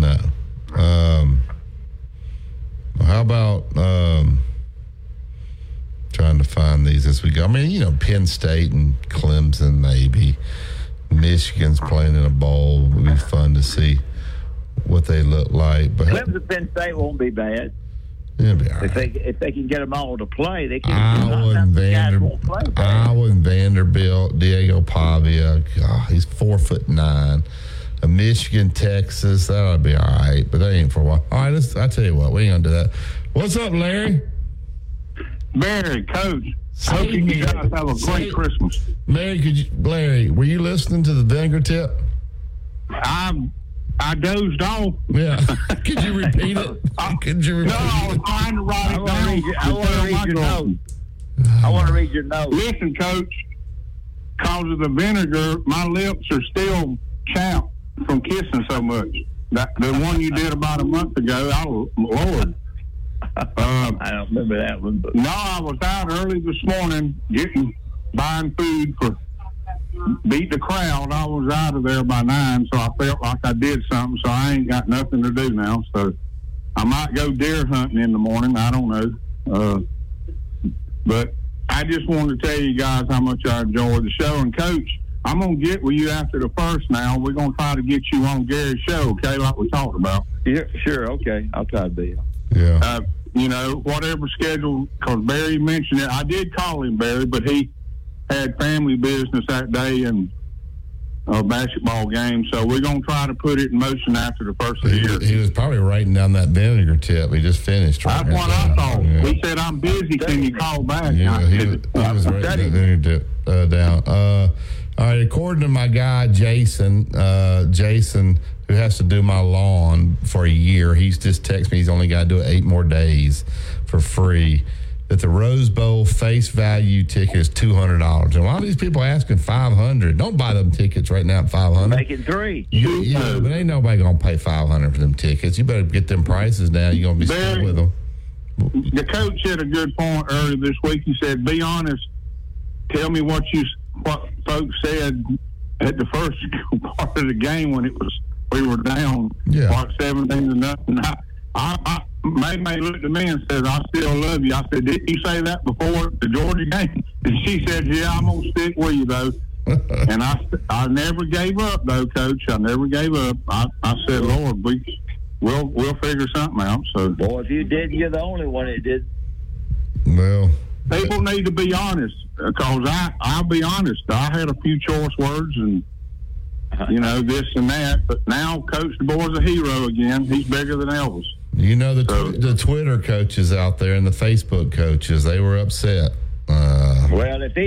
How about trying to find these as we go? I mean, Penn State and Clemson, maybe. Michigan's playing in a bowl. It would be fun to see what they look like. But Clemson, Penn State won't be bad. It'll be all right. If they can get them all to play, they can. Iowa and Vanderbilt, Diego Pavia. God, he's 4'9". Michigan, Texas, that'll be all right, but that ain't for a while. All right, I tell you what, we ain't gonna do that. What's up, Larry? Barry, Coach. Hoping you guys have a great Christmas. Larry, were you listening to the vinegar tip? I dozed off. Yeah. Could you repeat it? No, I was trying to write it down. I want to read your notes. I want to read your notes. Listen, Coach, because of the vinegar, my lips are still chapped from kissing so much. The one you did about a month ago, Lord. I don't remember that one. But. No, I was out early this morning buying food for Beat the Crowd. I was out of there by 9, so I felt like I did something, so I ain't got nothing to do now. So I might go deer hunting in the morning. I don't know. But I just wanted to tell you guys how much I enjoyed the show. And, Coach, I'm going to get with you after the first now. We're going to try to get you on Gary's show, okay, like we talked about. Yeah, sure, okay. I'll try to be. Yeah. Whatever schedule, because Barry mentioned it. I did call him, Barry, but he had family business that day, and basketball game. So we're going to try to put it in motion after the first of the year. He was probably writing down that vinegar tip. He just finished. That's what I thought. Yeah. He said, I'm busy. Can you call back? Yeah, he was writing that vinegar tip down. All right, according to my guy, Jason, who has to do my lawn for a year, he's just texted me he's only got to do it 8 more days for free, that the Rose Bowl face value ticket is $200. And a lot of these people are asking $500. Don't buy them tickets right now at $500. Make it 3. Yeah, but ain't nobody going to pay $500 for them tickets. You better get them prices now. You're going to be stuck with them. The coach had a good point earlier this week. He said, be honest. Tell me what folks said at the first part of the game when we were down 17-0. I May looked at me and said, I still love you. I said, didn't you say that before the Georgia game? And she said, yeah, I'm going to stick with you, though. And I never gave up, though, Coach. I never gave up. I said, Lord, we'll figure something out. So, boy, if you did, you're the only one that did. Well, people need to be honest, because I'll be honest. I had a few choice words and, this and that. But now Coach DeBoer's a hero again. He's bigger than Elvis. You know, the Twitter coaches out there and the Facebook coaches, they were upset. Well, if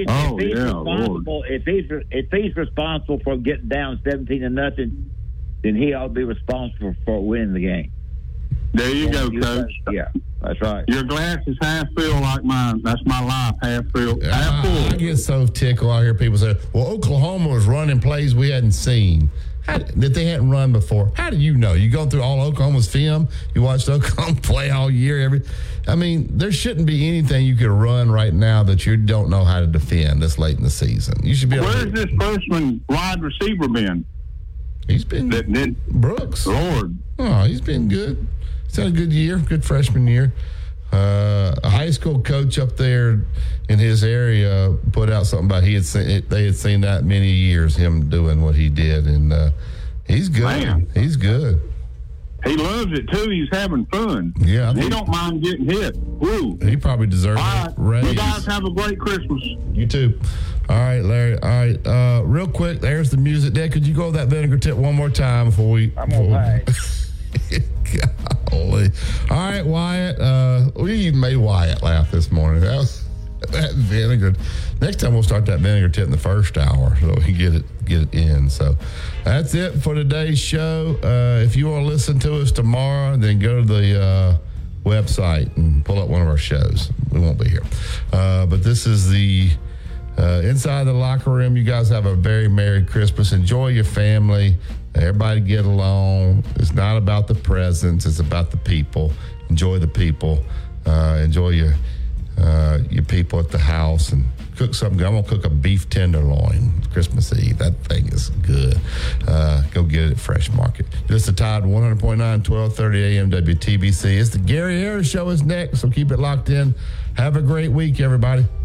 he's responsible for getting down 17-0, then he ought to be responsible for winning the game. There you go, Coach. Yeah, that's right. Your glass is half filled like mine. That's my life, half filled, half full. I get so tickled. I hear people say, well, Oklahoma was running plays we hadn't seen. That they hadn't run before. How do you know? You go through all Oklahoma's film. You watched Oklahoma play all year. There shouldn't be anything you could run right now that you don't know how to defend this late in the season. You should be. Where's this freshman wide receiver been? He's been Brooks. Lord, he's been good. He's had a good year, good freshman year. A high school coach up there in his area put out something about they had seen that many years, him doing what he did, and he's good. Man. He's good. He loves it too. He's having fun. Yeah, he don't mind getting hit. Woo. He probably deserves it. Right. You guys have a great Christmas. You too. All right, Larry. All right, real quick. There's the music. Dad, could you go with that vinegar tip one more time before we? I'm gonna pay. Golly. All right, Wyatt. We even made Wyatt laugh this morning. That vinegar. Next time we'll start that vinegar tip in the first hour so we can get it in. So that's it for today's show. If you want to listen to us tomorrow, then go to the website and pull up one of our shows. We won't be here. But this is the Inside the Locker Room. You guys have a very Merry Christmas. Enjoy your family. Everybody get along. It's not about the presents. It's about the people. Enjoy the people. Enjoy your people at the house and cook something. I'm going to cook a beef tenderloin Christmas Eve. That thing is good. Go get it at Fresh Market. Just the Tide 100.9, 1230 AM WTBC. It's the Gary Harris Show is next, so keep it locked in. Have a great week, everybody.